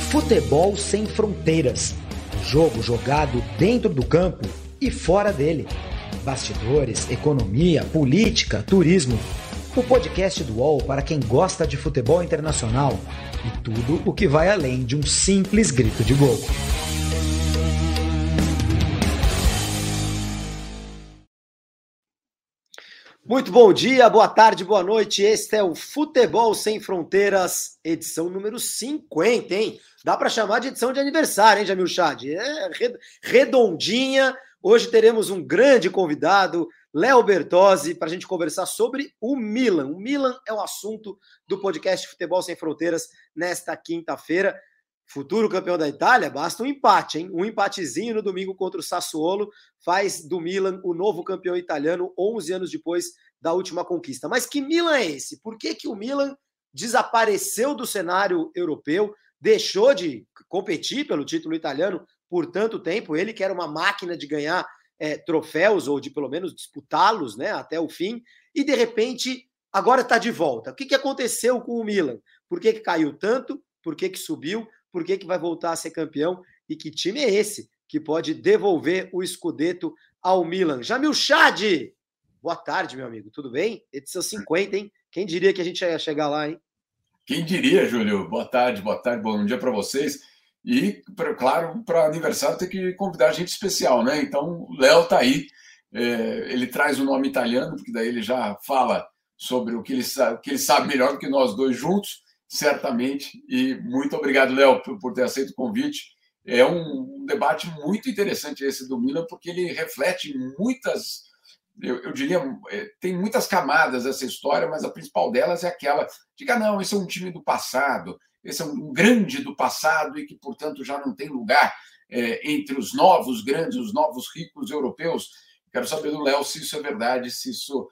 Futebol sem fronteiras. Jogo jogado dentro do campo e fora dele. Bastidores, economia, política, turismo. O podcast do UOL para quem gosta de futebol internacional e tudo o que vai além de um simples grito de gol. Muito bom dia, boa tarde, boa noite. Este é o Futebol Sem Fronteiras, edição número 50, hein? Dá para chamar de edição de aniversário, hein, Jamil Chad? É redondinha. Hoje teremos um grande convidado, Léo Bertozzi, para a gente conversar sobre o Milan. O Milan é o assunto do podcast Futebol Sem Fronteiras nesta quinta-feira. Futuro campeão da Itália, basta um empate, hein? Um empatezinho no domingo contra o Sassuolo faz do Milan o novo campeão italiano 11 anos depois da última conquista. Mas que Milan é esse? Por que o Milan desapareceu do cenário europeu, deixou de competir pelo título italiano por tanto tempo? Ele que era uma máquina de ganhar troféus ou de pelo menos disputá-los, né, até o fim, e de repente agora está de volta. O que aconteceu com o Milan? Por que caiu tanto? Por que subiu? Por que vai voltar a ser campeão? E que time é esse que pode devolver o Scudetto ao Milan? Jamil Chad! Boa tarde, meu amigo. Tudo bem? Edição 50, hein? Quem diria que a gente ia chegar lá, hein? Quem diria, Júlio? Boa tarde, bom dia para vocês. E, claro, para aniversário tem que convidar gente especial, né? Então, o Léo está aí. Ele traz o nome italiano, porque daí ele já fala sobre o que ele sabe melhor do que nós dois juntos. Certamente, e muito obrigado, Léo, por ter aceito o convite. É um debate muito interessante esse do Milan, porque ele reflete muitas, eu diria, tem muitas camadas essa história, mas a principal delas é aquela de que, não, esse é um time do passado, esse é um grande do passado e que, portanto, já não tem lugar entre os novos grandes, os novos ricos europeus. Quero saber do Léo se isso é verdade, se isso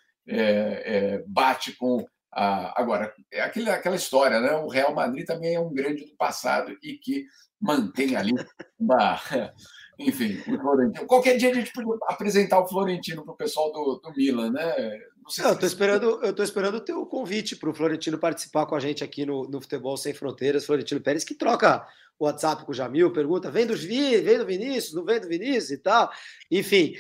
bate com... Agora, é aquela história, né? O Real Madrid também é um grande do passado e que mantém ali uma... Enfim, o Florentino. Qualquer dia a gente podia apresentar o Florentino para o pessoal do Milan, né? Eu estou esperando o teu convite para o Florentino participar com a gente aqui no Futebol Sem Fronteiras. Florentino Pérez, que troca o WhatsApp com o Jamil, pergunta: vem do Vinícius, não vem do Vinícius e tal. Enfim,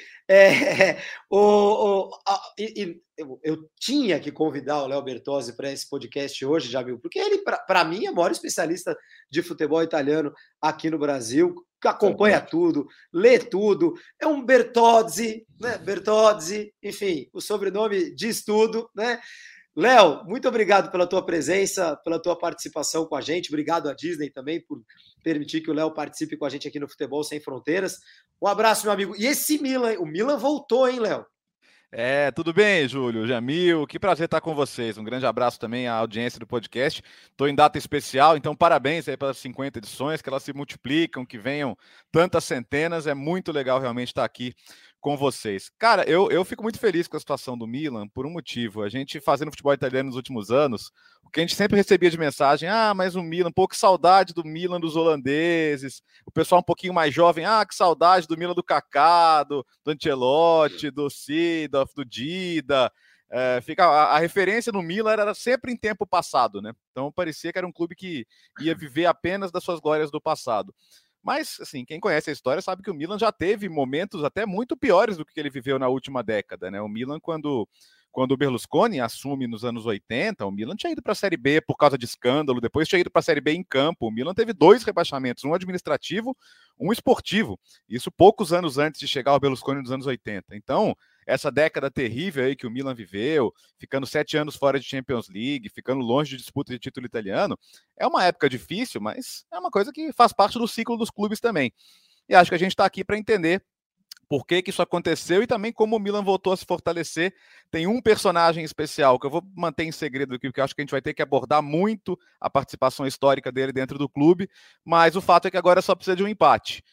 eu tinha que convidar o Léo Bertozzi para esse podcast hoje, Jamil, porque ele, para mim, é o maior especialista de futebol italiano aqui no Brasil, acompanha tudo, lê tudo, é um Bertozzi, né? Bertozzi, enfim, o sobrenome diz tudo, né? Léo, muito obrigado pela tua presença, pela tua participação com a gente. Obrigado à Disney também por permitir que o Léo participe com a gente aqui no Futebol Sem Fronteiras. Um abraço, meu amigo. E esse Milan, o Milan voltou, hein, Léo? Tudo bem, Júlio, Jamil, que prazer estar com vocês. Um grande abraço também à audiência do podcast. Estou em data especial, então parabéns aí pelas 50 edições, que elas se multiplicam, que venham tantas centenas. É muito legal realmente estar aqui com vocês. Cara, eu fico muito feliz com a situação do Milan por um motivo. A gente fazendo futebol italiano nos últimos anos, o que a gente sempre recebia de mensagem: mas o Milan, que saudade do Milan dos holandeses. O pessoal um pouquinho mais jovem: que saudade do Milan do Kaká, do Ancelotti, do Seedorf, do Dida. A referência no Milan era sempre em tempo passado, né? Então parecia que era um clube que ia viver apenas das suas glórias do passado. Mas, assim, quem conhece a história sabe que o Milan já teve momentos até muito piores do que ele viveu na última década, né? O Milan, quando o Berlusconi assume nos anos 80, o Milan tinha ido para a Série B por causa de escândalo, depois tinha ido para a Série B em campo. O Milan teve 2 rebaixamentos, um administrativo, um esportivo. Isso poucos anos antes de chegar ao Berlusconi nos anos 80. Então, essa década terrível aí que o Milan viveu, ficando 7 anos fora de Champions League, ficando longe de disputa de título italiano, é uma época difícil, mas é uma coisa que faz parte do ciclo dos clubes também. E acho que a gente está aqui para entender por que isso aconteceu e também como o Milan voltou a se fortalecer. Tem um personagem especial que eu vou manter em segredo aqui, porque eu acho que a gente vai ter que abordar muito a participação histórica dele dentro do clube, mas o fato é que agora só precisa de um empate.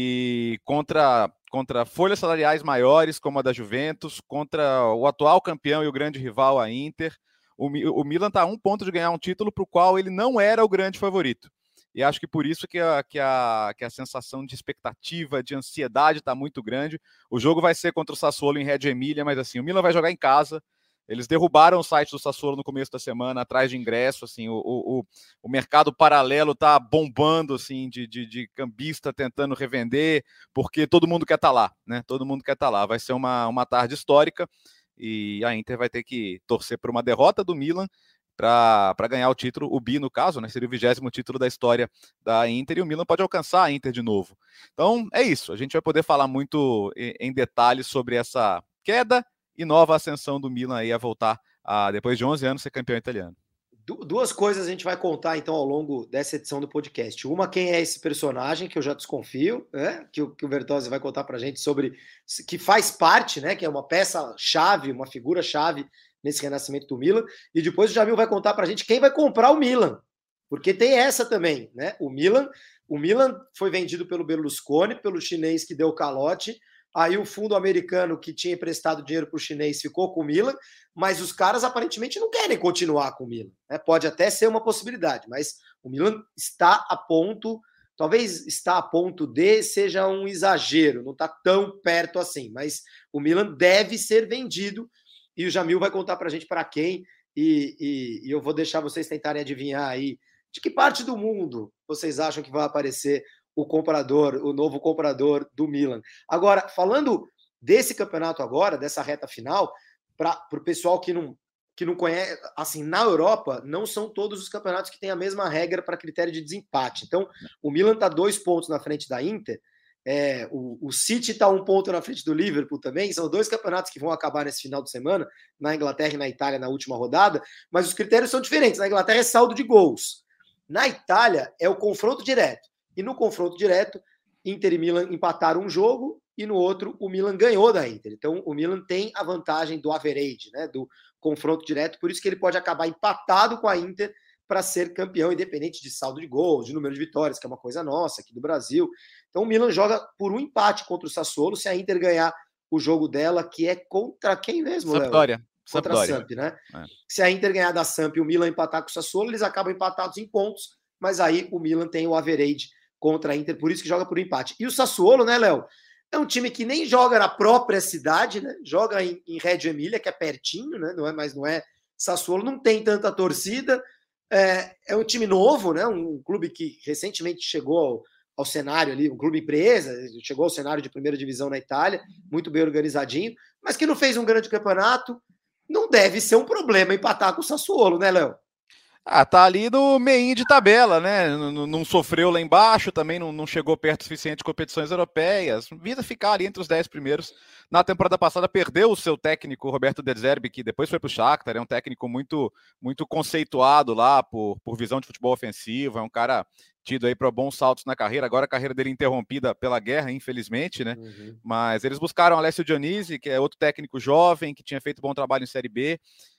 E contra folhas salariais maiores, como a da Juventus, contra o atual campeão e o grande rival, a Inter, o Milan está a 1 ponto de ganhar um título para o qual ele não era o grande favorito. E acho que por isso que a sensação de expectativa, de ansiedade está muito grande. O jogo vai ser contra o Sassuolo em Reggio Emilia, mas assim, o Milan vai jogar em casa. Eles derrubaram o site do Sassuolo no começo da semana, atrás de ingresso, assim, o mercado paralelo tá bombando, assim, de cambista tentando revender, porque todo mundo quer estar lá, né? Todo mundo quer estar lá. Vai ser uma tarde histórica e a Inter vai ter que torcer por uma derrota do Milan para ganhar o título, o bi no caso, né? Seria o 20º título da história da Inter e o Milan pode alcançar a Inter de novo. Então é isso, a gente vai poder falar muito em detalhes sobre essa queda e nova ascensão do Milan aí a voltar a, depois de 11 anos, ser campeão italiano. Duas coisas a gente vai contar então ao longo dessa edição do podcast. Uma, quem é esse personagem, que eu já desconfio, né? Que o Bertozzi vai contar pra gente sobre, que faz parte, né? Que é uma peça-chave, uma figura-chave nesse renascimento do Milan. E depois o Jamil vai contar pra gente quem vai comprar o Milan. Porque tem essa também, né? O Milan foi vendido pelo Berlusconi, pelo chinês que deu calote. Aí o fundo americano que tinha emprestado dinheiro para o chinês ficou com o Milan, mas os caras aparentemente não querem continuar com o Milan. Né? Pode até ser uma possibilidade, mas o Milan está a ponto, talvez está a ponto de seja um exagero, não está tão perto assim, mas o Milan deve ser vendido e o Jamil vai contar para a gente para quem e eu vou deixar vocês tentarem adivinhar aí de que parte do mundo vocês acham que vai aparecer o comprador, o novo comprador do Milan. Agora, falando desse campeonato agora, dessa reta final, para o pessoal que não conhece, assim, na Europa, não são todos os campeonatos que têm a mesma regra para critério de desempate. Então, o Milan está 2 pontos na frente da Inter, o City está 1 ponto na frente do Liverpool também, são 2 campeonatos que vão acabar nesse final de semana, na Inglaterra e na Itália, na última rodada, mas os critérios são diferentes. Na Inglaterra é saldo de gols. Na Itália, é o confronto direto. E no confronto direto, Inter e Milan empataram um jogo e no outro o Milan ganhou da Inter. Então o Milan tem a vantagem do average, né, do confronto direto, por isso que ele pode acabar empatado com a Inter para ser campeão, independente de saldo de gols, de número de vitórias, que é uma coisa nossa aqui do Brasil. Então o Milan joga por um empate contra o Sassuolo, se a Inter ganhar o jogo dela, que é contra quem mesmo, Léo? Sampdoria. Contra a Samp, né? Se a Inter ganhar da Samp e o Milan empatar com o Sassuolo, eles acabam empatados em pontos, mas aí o Milan tem o average contra a Inter, por isso que joga por empate. E o Sassuolo, né, Léo? É um time que nem joga na própria cidade, né? Joga em Reggio Emília, que é pertinho, né? Não é Sassuolo, não tem tanta torcida. É um time novo, né? Um clube que recentemente chegou ao cenário ali, um clube empresa, chegou ao cenário de primeira divisão na Itália, muito bem organizadinho, mas que não fez um grande campeonato. Não deve ser um problema empatar com o Sassuolo, né, Léo? Tá ali no meio de tabela, né? Não sofreu lá embaixo, também não chegou perto o suficiente de competições europeias. Visa ficar ali entre os 10 primeiros. Na temporada passada perdeu o seu técnico, Roberto De Zerbi, que depois foi para o Shakhtar. É um técnico muito, muito conceituado lá por visão de futebol ofensivo. É um cara tido aí para bons saltos na carreira. Agora a carreira dele interrompida pela guerra, infelizmente, né? Uhum. Mas eles buscaram Alessio Dionisi, que é outro técnico jovem, que tinha feito bom trabalho em Série B.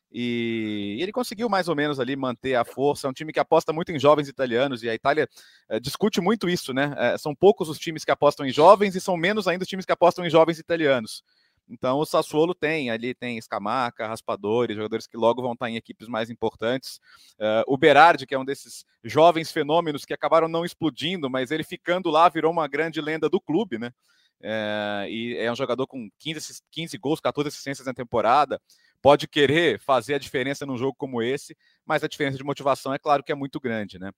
E ele conseguiu mais ou menos ali manter a força. É um time que aposta muito em jovens italianos e a Itália discute muito isso, né? São poucos os times que apostam em jovens e são menos ainda os times que apostam em jovens italianos. Então o Sassuolo tem Scamacca, Raspadori, jogadores que logo vão estar em equipes mais importantes. O Berardi, que é um desses jovens fenômenos que acabaram não explodindo, mas ele ficando lá virou uma grande lenda do clube, né? E é um jogador com 15 gols, 14 assistências na temporada. Pode querer fazer a diferença num jogo como esse, mas a diferença de motivação é claro que é muito grande, né?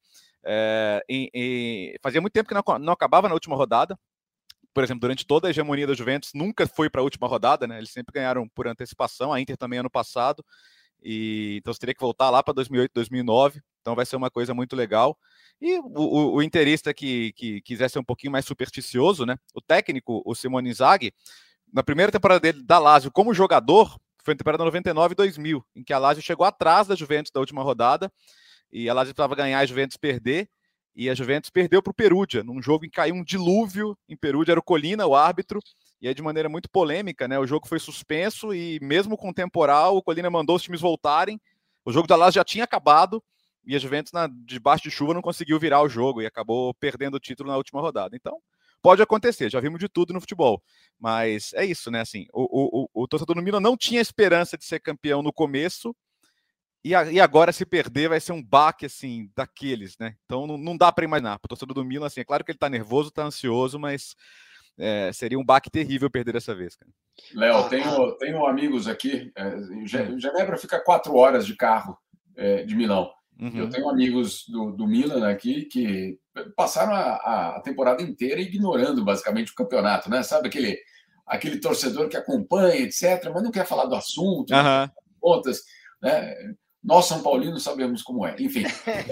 Fazia muito tempo que não acabava na última rodada. Por exemplo, durante toda a hegemonia da Juventus, nunca foi para a última rodada, né? Eles sempre ganharam por antecipação, a Inter também ano passado, então você teria que voltar lá para 2008, 2009, então vai ser uma coisa muito legal. E o interista que quiser ser um pouquinho mais supersticioso, né? O técnico, o Simone Inzaghi, na primeira temporada dele da Lazio como jogador, foi na temporada 99 e 2000, em que a Lazio chegou atrás da Juventus da última rodada, e a Lazio precisava ganhar, a Juventus perder, e a Juventus perdeu para o Perugia, num jogo em que caiu um dilúvio em Perugia, era o Colina, o árbitro, e aí de maneira muito polêmica, né? O jogo foi suspenso, e mesmo com o temporal, o Colina mandou os times voltarem, o jogo da Lazio já tinha acabado, e a Juventus, debaixo de chuva, não conseguiu virar o jogo, e acabou perdendo o título na última rodada. Então, pode acontecer, já vimos de tudo no futebol, mas é isso, né? Assim, o torcedor do Milan não tinha esperança de ser campeão no começo, e agora se perder vai ser um baque, assim, daqueles, né? Então não dá para imaginar. O torcedor do Milan, assim, é claro que ele tá nervoso, tá ansioso, mas seria um baque terrível perder dessa vez, cara. Léo, tenho amigos aqui. Genebra fica 4 horas de carro de Milão. Eu tenho amigos do Milan aqui que passaram a temporada inteira ignorando basicamente o campeonato, né? Sabe aquele torcedor que acompanha, etc., mas não quer falar do assunto, contas, né? Nós, São Paulinos, sabemos como é. Enfim.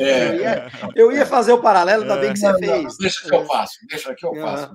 Eu ia fazer o paralelo, ainda bem que você fez. Deixa que eu faço.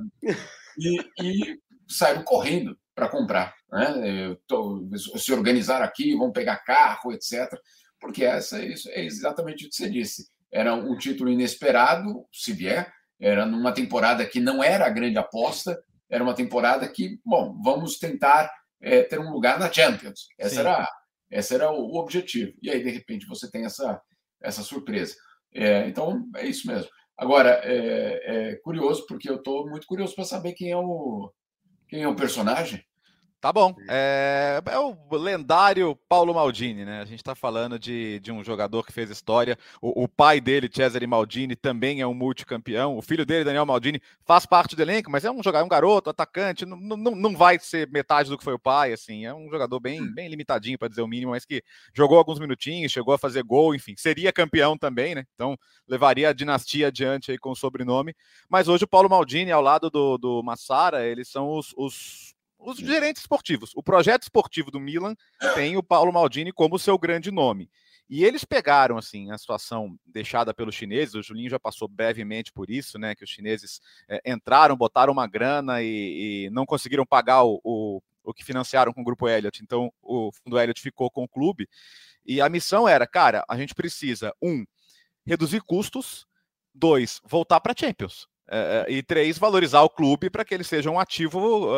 E saíram correndo para comprar, né? Se organizar aqui, vão pegar carro, etc., porque isso é exatamente o que você disse. Era um título inesperado, se vier, era numa temporada que não era a grande aposta, era uma temporada que, bom, vamos tentar ter um lugar na Champions. Esse era o objetivo. E aí, de repente, você tem essa surpresa. Então, é isso mesmo. Agora, é curioso, porque eu estou muito curioso para saber quem é o personagem. Tá bom. É o lendário Paulo Maldini, né? A gente está falando de um jogador que fez história. O pai dele, Cesare Maldini, também é um multicampeão. O filho dele, Daniel Maldini, faz parte do elenco, mas é um garoto, atacante. Não vai ser metade do que foi o pai, assim. É um jogador bem limitadinho, para dizer o mínimo, mas que jogou alguns minutinhos, chegou a fazer gol, enfim. Seria campeão também, né? Então, levaria a dinastia adiante aí com o sobrenome. Mas hoje o Paulo Maldini, ao lado do Massara, eles são os gerentes esportivos. O projeto esportivo do Milan tem o Paulo Maldini como seu grande nome. E eles pegaram, assim, a situação deixada pelos chineses, o Julinho já passou brevemente por isso, né, que os chineses entraram, botaram uma grana e não conseguiram pagar o que financiaram com o Grupo Elliott, então o Fundo Elliott ficou com o clube, e a missão era, cara, a gente precisa, 1, reduzir custos, 2, voltar para a Champions. E 3, valorizar o clube para que ele seja um ativo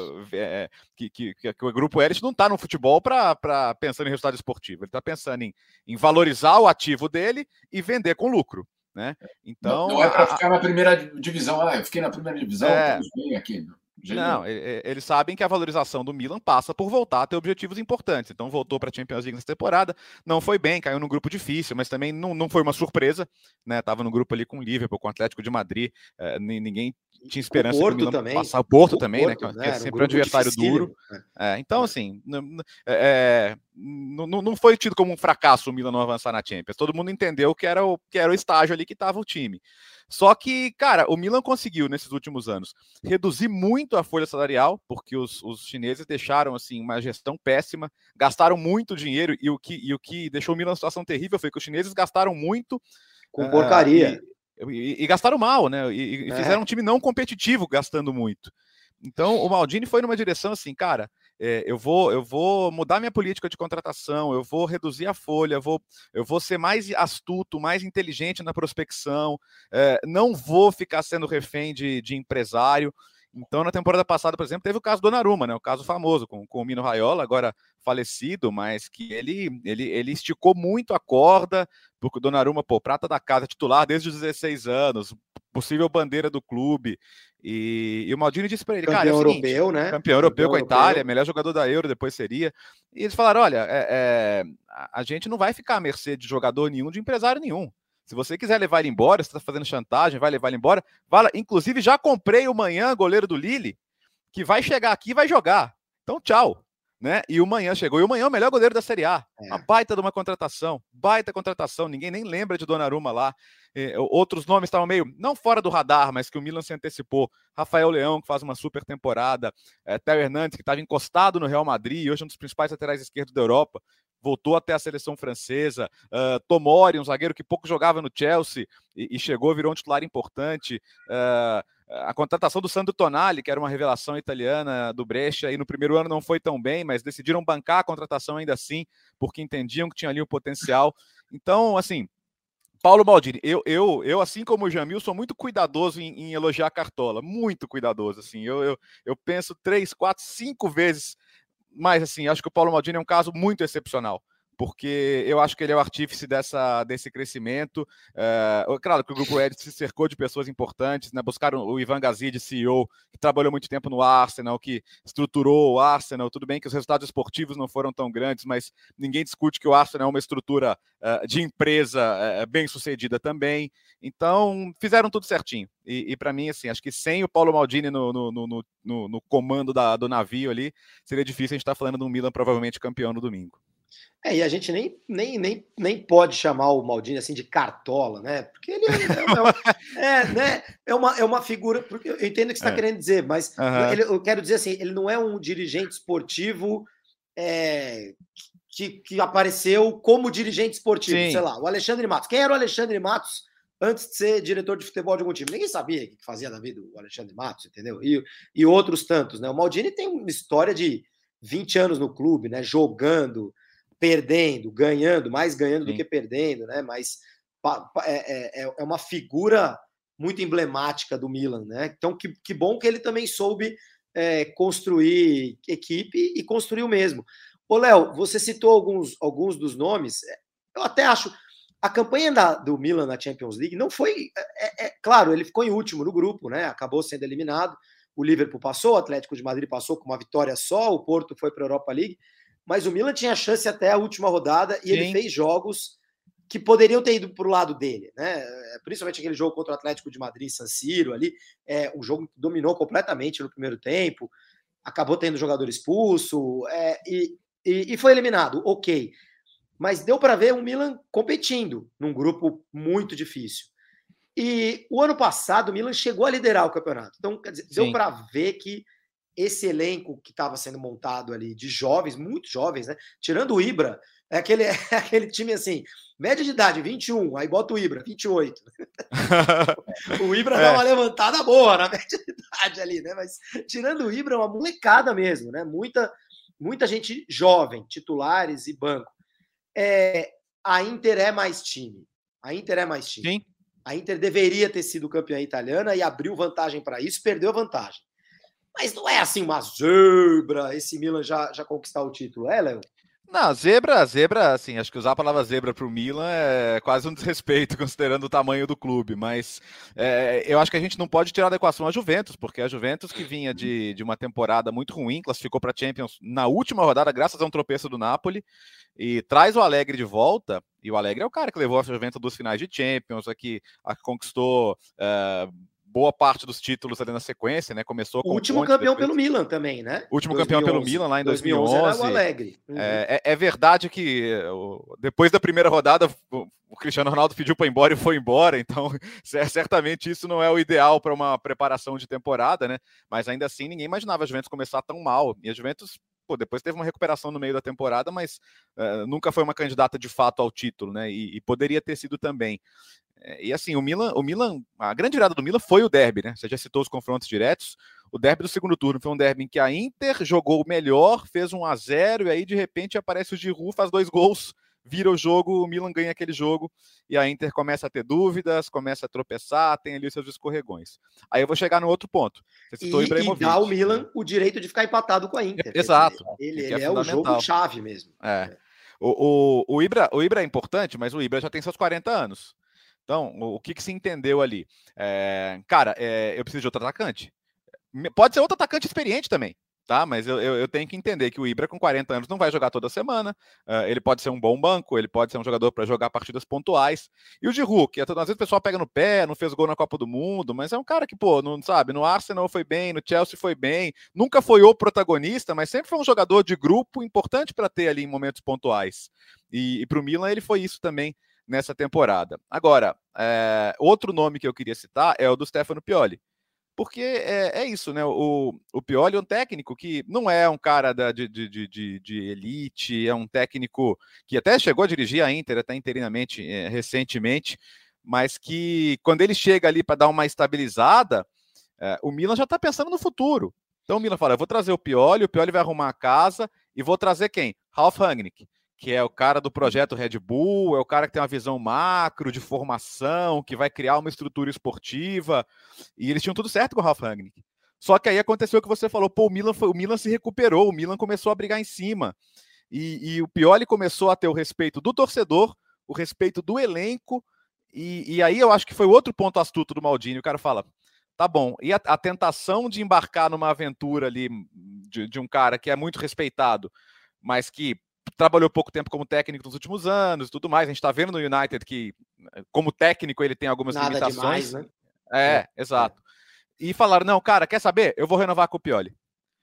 que o Grupo Elliott não está no futebol pensando em resultado esportivo, ele está pensando em valorizar o ativo dele e vender com lucro, né? Então, não é para ficar na primeira divisão. Eu fiquei na primeira divisão, estamos bem aqui. Não, eles sabem que a valorização do Milan passa por voltar a ter objetivos importantes. Então voltou para a Champions League nessa temporada, não foi bem, caiu num grupo difícil, mas também não foi uma surpresa, né? Tava no grupo ali com o Liverpool, com o Atlético de Madrid, ninguém tinha esperança o que o Milan também. Passar. O Porto também, né? Que é sempre um adversário duro. Então, assim, não foi tido como um fracasso o Milan não avançar na Champions. Todo mundo entendeu que era o estágio ali que estava o time. Só que, cara, o Milan conseguiu, nesses últimos anos, reduzir muito a folha salarial, porque os chineses deixaram, assim, uma gestão péssima, gastaram muito dinheiro, e o que deixou o Milan numa situação terrível foi que os chineses gastaram muito... Com porcaria. E gastaram mal, né? E fizeram um time não competitivo gastando muito. Então, o Maldini foi numa direção assim, cara, eu vou mudar minha política de contratação, eu vou reduzir a folha, eu vou ser mais astuto, mais inteligente na prospecção, não vou ficar sendo refém de empresário. Então, na temporada passada, por exemplo, teve o caso do Donnarumma, né? O caso famoso com o Mino Raiola, agora falecido, mas que ele esticou muito a corda, porque o Donnarumma, prata da casa, titular desde os 16 anos, possível bandeira do clube, e o Maldini disse para ele, campeão cara, é o seguinte, europeu, né? Campeão europeu com a Itália, melhor jogador da Euro depois seria, e eles falaram, olha, a gente não vai ficar à mercê de jogador nenhum, de empresário nenhum. Se você quiser levar ele embora, você está fazendo chantagem, vai levar ele embora. Inclusive, já comprei o Manhã, goleiro do Lille, que vai chegar aqui e vai jogar. Então, tchau. Né? E o Manhã chegou. E o Manhã é o melhor goleiro da Série A. Uma baita de uma contratação. Baita contratação. Ninguém nem lembra de Donnarumma lá. Outros nomes estavam meio, não fora do radar, mas que o Milan se antecipou. Rafael Leão, que faz uma super temporada. Theo Hernandes, que estava encostado no Real Madrid, hoje é um dos principais laterais esquerdos da Europa. Voltou até a seleção francesa, Tomori, um zagueiro que pouco jogava no Chelsea e chegou, virou um titular importante, a contratação do Sandro Tonali, que era uma revelação italiana do Brescia, e no primeiro ano não foi tão bem, mas decidiram bancar a contratação ainda assim, porque entendiam que tinha ali o potencial. Então, assim, Paulo Maldini, eu assim como o Jamil, sou muito cuidadoso em elogiar a Cartola, muito cuidadoso, assim, eu penso 3, 4, 5 vezes. Mas, assim, acho que o Paulo Maldini é um caso muito excepcional. porque eu acho que ele é o artífice desse crescimento. Claro que o Grupo Ed se cercou de pessoas importantes, né? Buscaram o Ivan Gazid, CEO, que trabalhou muito tempo no Arsenal, que estruturou o Arsenal. Tudo bem que os resultados esportivos não foram tão grandes, mas ninguém discute que o Arsenal é uma estrutura de empresa bem sucedida também. Então, fizeram tudo certinho. E para mim, assim, acho que sem o Paulo Maldini no comando do navio ali, seria difícil a gente estar falando de um Milan provavelmente campeão no domingo. E a gente nem pode chamar o Maldini assim de cartola, né? Porque ele é uma figura. Porque eu entendo o que você está querendo dizer, mas eu quero dizer assim, ele não é um dirigente esportivo que apareceu como dirigente esportivo. Sim. Sei lá, o Alexandre Matos. Quem era o Alexandre Matos antes de ser diretor de futebol de algum time? Ninguém sabia o que fazia da vida o Alexandre Matos, entendeu? E outros tantos, né? O Maldini tem uma história de 20 anos no clube, né? Jogando, perdendo, ganhando, mais ganhando do que perdendo, né? Mas é uma figura muito emblemática do Milan, né? Então, que bom que ele também soube construir equipe e construiu mesmo. Ô, Léo, você citou alguns dos nomes. Eu até acho a campanha do Milan na Champions League não foi... claro, ele ficou em último no grupo, né? Acabou sendo eliminado. O Liverpool passou, o Atlético de Madrid passou com uma vitória só, o Porto foi para a Europa League. Mas o Milan tinha chance até a última rodada e ele fez jogos que poderiam ter ido para o lado dele, né? Principalmente aquele jogo contra o Atlético de Madrid, San Siro, ali, um jogo que dominou completamente no primeiro tempo, acabou tendo jogador expulso e foi eliminado, ok. Mas deu para ver um Milan competindo num grupo muito difícil. E o ano passado o Milan chegou a liderar o campeonato. Então, quer dizer, deu para ver que esse elenco que estava sendo montado ali de jovens, muito jovens, né? Tirando o Ibra, aquele time assim, média de idade, 21, aí bota o Ibra, 28. O Ibra dá uma levantada boa na média de idade ali, né? Mas tirando o Ibra, é uma molecada mesmo, né? Muita gente jovem, titulares e banco. A Inter é mais time. Sim. A Inter deveria ter sido campeã italiana e abriu vantagem para isso, perdeu a vantagem. Mas não é assim uma zebra esse Milan já conquistar o título, Léo? Não, zebra, assim, acho que usar a palavra zebra para o Milan é quase um desrespeito, considerando o tamanho do clube, mas eu acho que a gente não pode tirar da equação a Juventus, porque a Juventus que vinha de uma temporada muito ruim, classificou para a Champions na última rodada, graças a um tropeço do Napoli, e traz o Allegri de volta, e o Allegri é o cara que levou a Juventus dos finais de Champions, a que conquistou... boa parte dos títulos ali na sequência, né? Começou com o último campeão pelo Milan também, né? O último campeão pelo Milan lá em 2011. Era o Allegri. É verdade que depois da primeira rodada o Cristiano Ronaldo pediu para ir embora e foi embora, então certamente isso não é o ideal para uma preparação de temporada, né? Mas ainda assim ninguém imaginava a Juventus começar tão mal. E a Juventus depois teve uma recuperação no meio da temporada, mas nunca foi uma candidata de fato ao título, né? E poderia ter sido também. E assim, o Milan, a grande virada do Milan foi o derby, né? Você já citou os confrontos diretos. O derby do segundo turno foi um derby em que a Inter jogou melhor, fez 1-0, e aí de repente aparece o Giroud, faz 2 gols, vira o jogo, o Milan ganha aquele jogo, e a Inter começa a ter dúvidas, começa a tropeçar, tem ali os seus escorregões. Aí eu vou chegar no outro ponto. Você citou e dá ao Milan o direito de ficar empatado com a Inter. Exato. Ele é o jogo-chave mesmo. O Ibra é importante, mas o Ibra já tem seus 40 anos. Então, o que se entendeu ali? Eu preciso de outro atacante. Pode ser outro atacante experiente também, tá? Mas eu tenho que entender que o Ibra, com 40 anos, não vai jogar toda semana. Ele pode ser um bom banco, ele pode ser um jogador para jogar partidas pontuais. E o Giroud, que às vezes o pessoal pega no pé, não fez gol na Copa do Mundo, mas é um cara que, não sabe, no Arsenal foi bem, no Chelsea foi bem, nunca foi o protagonista, mas sempre foi um jogador de grupo importante para ter ali em momentos pontuais. E para o Milan ele foi isso também nessa temporada. Agora, outro nome que eu queria citar é o do Stefano Pioli, porque é isso, né? O Pioli é um técnico que não é um cara de elite, é um técnico que até chegou a dirigir a Inter, até interinamente, recentemente, mas que quando ele chega ali para dar uma estabilizada, o Milan já está pensando no futuro. Então o Milan fala, eu vou trazer o Pioli vai arrumar a casa e vou trazer quem? Ralf Rangnick, que é o cara do projeto Red Bull, é o cara que tem uma visão macro de formação, que vai criar uma estrutura esportiva, e eles tinham tudo certo com o Ralf Rangnick. Só que aí aconteceu o que você falou, o Milan se recuperou, o Milan começou a brigar em cima. e o Pioli começou a ter o respeito do torcedor, o respeito do elenco, e aí eu acho que foi outro ponto astuto do Maldini. O cara fala, tá bom, e a tentação de embarcar numa aventura ali de um cara que é muito respeitado, mas que trabalhou pouco tempo como técnico nos últimos anos e tudo mais. A gente está vendo no United que, como técnico, ele tem algumas limitações. Demais, né? Exato. E falaram, não, cara, quer saber? Eu vou renovar com o Pioli.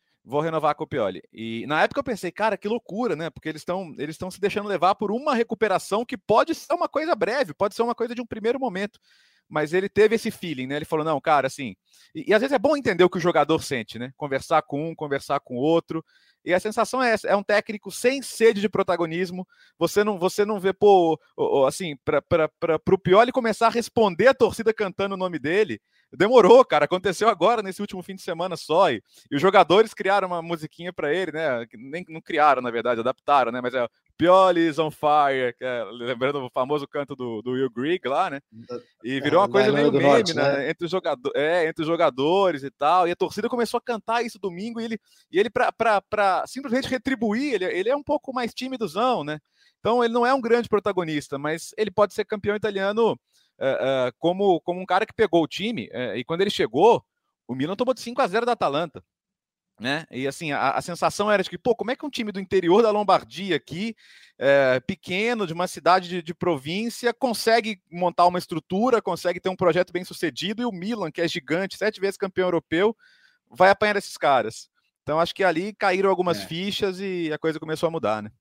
E na época eu pensei, cara, que loucura, né? Porque eles estão se deixando levar por uma recuperação que pode ser uma coisa breve, pode ser uma coisa de um primeiro momento. Mas ele teve esse feeling, né? Ele falou, não, cara, assim... E às vezes é bom entender o que o jogador sente, né? Conversar com um, conversar com o outro. E a sensação é essa, é um técnico sem sede de protagonismo. Você não vê, assim, para o Pioli começar a responder a torcida cantando o nome dele, demorou, cara. Aconteceu agora, nesse último fim de semana só. E os jogadores criaram uma musiquinha para ele, né? Nem não criaram, na verdade, adaptaram, né? Mas é Pioli is on fire, lembrando o famoso canto do Will Grigg lá, né? E virou uma coisa meio meme, Norte, né? Entre os jogadores e tal. E a torcida começou a cantar isso domingo, e ele para simplesmente retribuir, ele é um pouco mais timidozão, né? Então ele não é um grande protagonista, mas ele pode ser campeão italiano como um cara que pegou o time, e quando ele chegou, o Milan tomou de 5-0 da Atalanta. Né? E assim, a sensação era de que, como é que um time do interior da Lombardia aqui, pequeno, de uma cidade de província, consegue montar uma estrutura, consegue ter um projeto bem sucedido, e o Milan, que é gigante, 7 vezes campeão europeu, vai apanhar esses caras. Então acho que ali caíram algumas fichas e a coisa começou a mudar, né?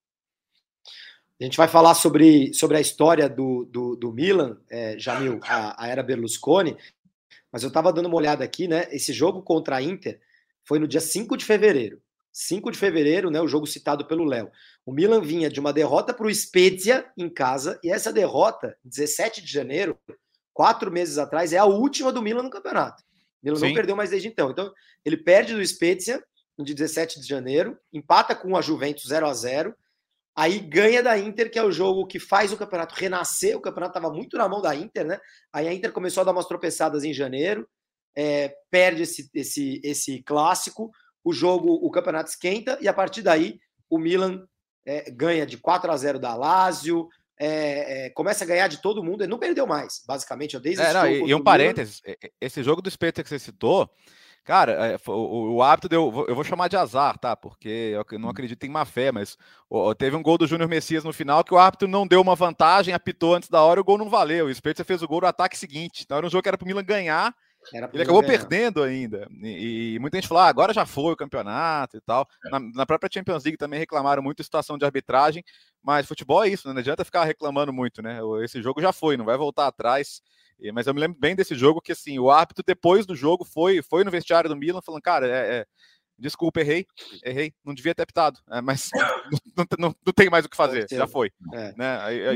A gente vai falar sobre a história do Milan, Jamil, a era Berlusconi, mas eu estava dando uma olhada aqui, né? Esse jogo contra a Inter foi no dia 5 de fevereiro. 5 de fevereiro, né? O jogo citado pelo Léo. O Milan vinha de uma derrota para o Spezia em casa, e essa derrota, 17 de janeiro, 4 meses atrás, é a última do Milan no campeonato. O Milan não perdeu mais desde então. Então, ele perde do Spezia no dia 17 de janeiro, empata com a Juventus 0-0, aí ganha da Inter, que é o jogo que faz o campeonato renascer. O campeonato estava muito na mão da Inter, né? Aí a Inter começou a dar umas tropeçadas em janeiro, perde esse clássico, o campeonato esquenta, e a partir daí o Milan ganha de 4-0 da Lazio, começa a ganhar de todo mundo, ele não perdeu mais, basicamente, desde esse jogo. E um parênteses, esse jogo do Spezia que você citou, cara, o árbitro eu vou chamar de azar, tá? Porque eu não acredito em má fé, mas teve um gol do Júnior Messias no final que o árbitro não deu uma vantagem, apitou antes da hora e o gol não valeu. O Spezia fez o gol no ataque seguinte. Então era um jogo que era pro Milan ganhar, ele acabou perdendo ainda. E muita gente falou, agora já foi o campeonato e tal. Na própria Champions League também reclamaram muito a situação de arbitragem, mas futebol é isso, né? Não adianta ficar reclamando muito, né? Esse jogo já foi, não vai voltar atrás. Mas eu me lembro bem desse jogo que, assim, o árbitro, depois do jogo, foi no vestiário do Milan falando, cara, desculpa, errei, não devia ter apitado, mas não tem mais o que fazer, já foi. Né?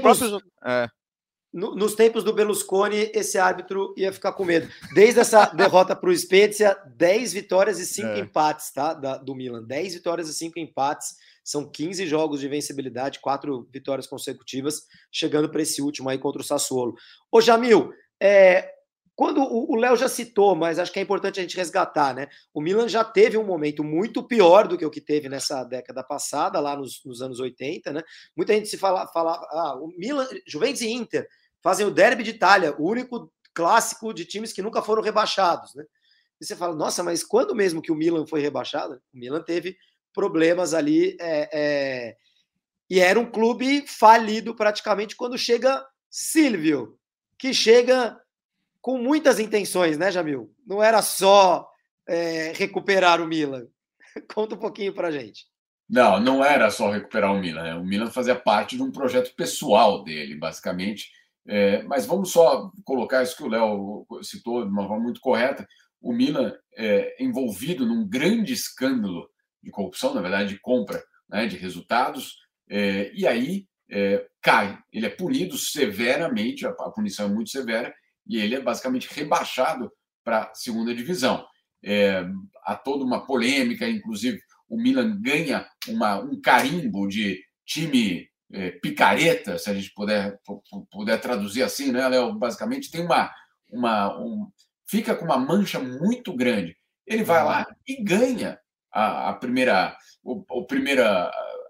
Nos tempos do Berlusconi, esse árbitro ia ficar com medo. Desde essa derrota para o Spezia, 10 vitórias e 5 empates, tá? Do Milan. 10 vitórias e 5 empates. São 15 jogos de invencibilidade, 4 vitórias consecutivas, chegando para esse último aí contra o Sassuolo. Ô, Jamil, quando o Léo já citou, mas acho que é importante a gente resgatar, né? O Milan já teve um momento muito pior do que o que teve nessa década passada, lá nos anos 80, né? Muita gente se fala o Milan, Juventus e Inter fazem o derby de Itália, o único clássico de times que nunca foram rebaixados, né? E você fala, nossa, mas quando mesmo que o Milan foi rebaixado? O Milan teve problemas ali, e era um clube falido praticamente quando chega Silvio, que chega com muitas intenções, né, Jamil? Não era só recuperar o Milan. Conta um pouquinho pra gente. Não era só recuperar o Milan, né? O Milan fazia parte de um projeto pessoal dele, basicamente. Mas vamos só colocar isso que o Léo citou de uma forma muito correta. O Milan é envolvido num grande escândalo de corrupção, na verdade, de compra, né, de resultados, e aí cai. Ele é punido severamente, a punição é muito severa, e ele é basicamente rebaixado para a segunda divisão. Há toda uma polêmica, inclusive o Milan ganha um carimbo de time picareta, se a gente puder traduzir assim, né, Léo? Basicamente tem fica com uma mancha muito grande. Ele vai lá e ganha a primeira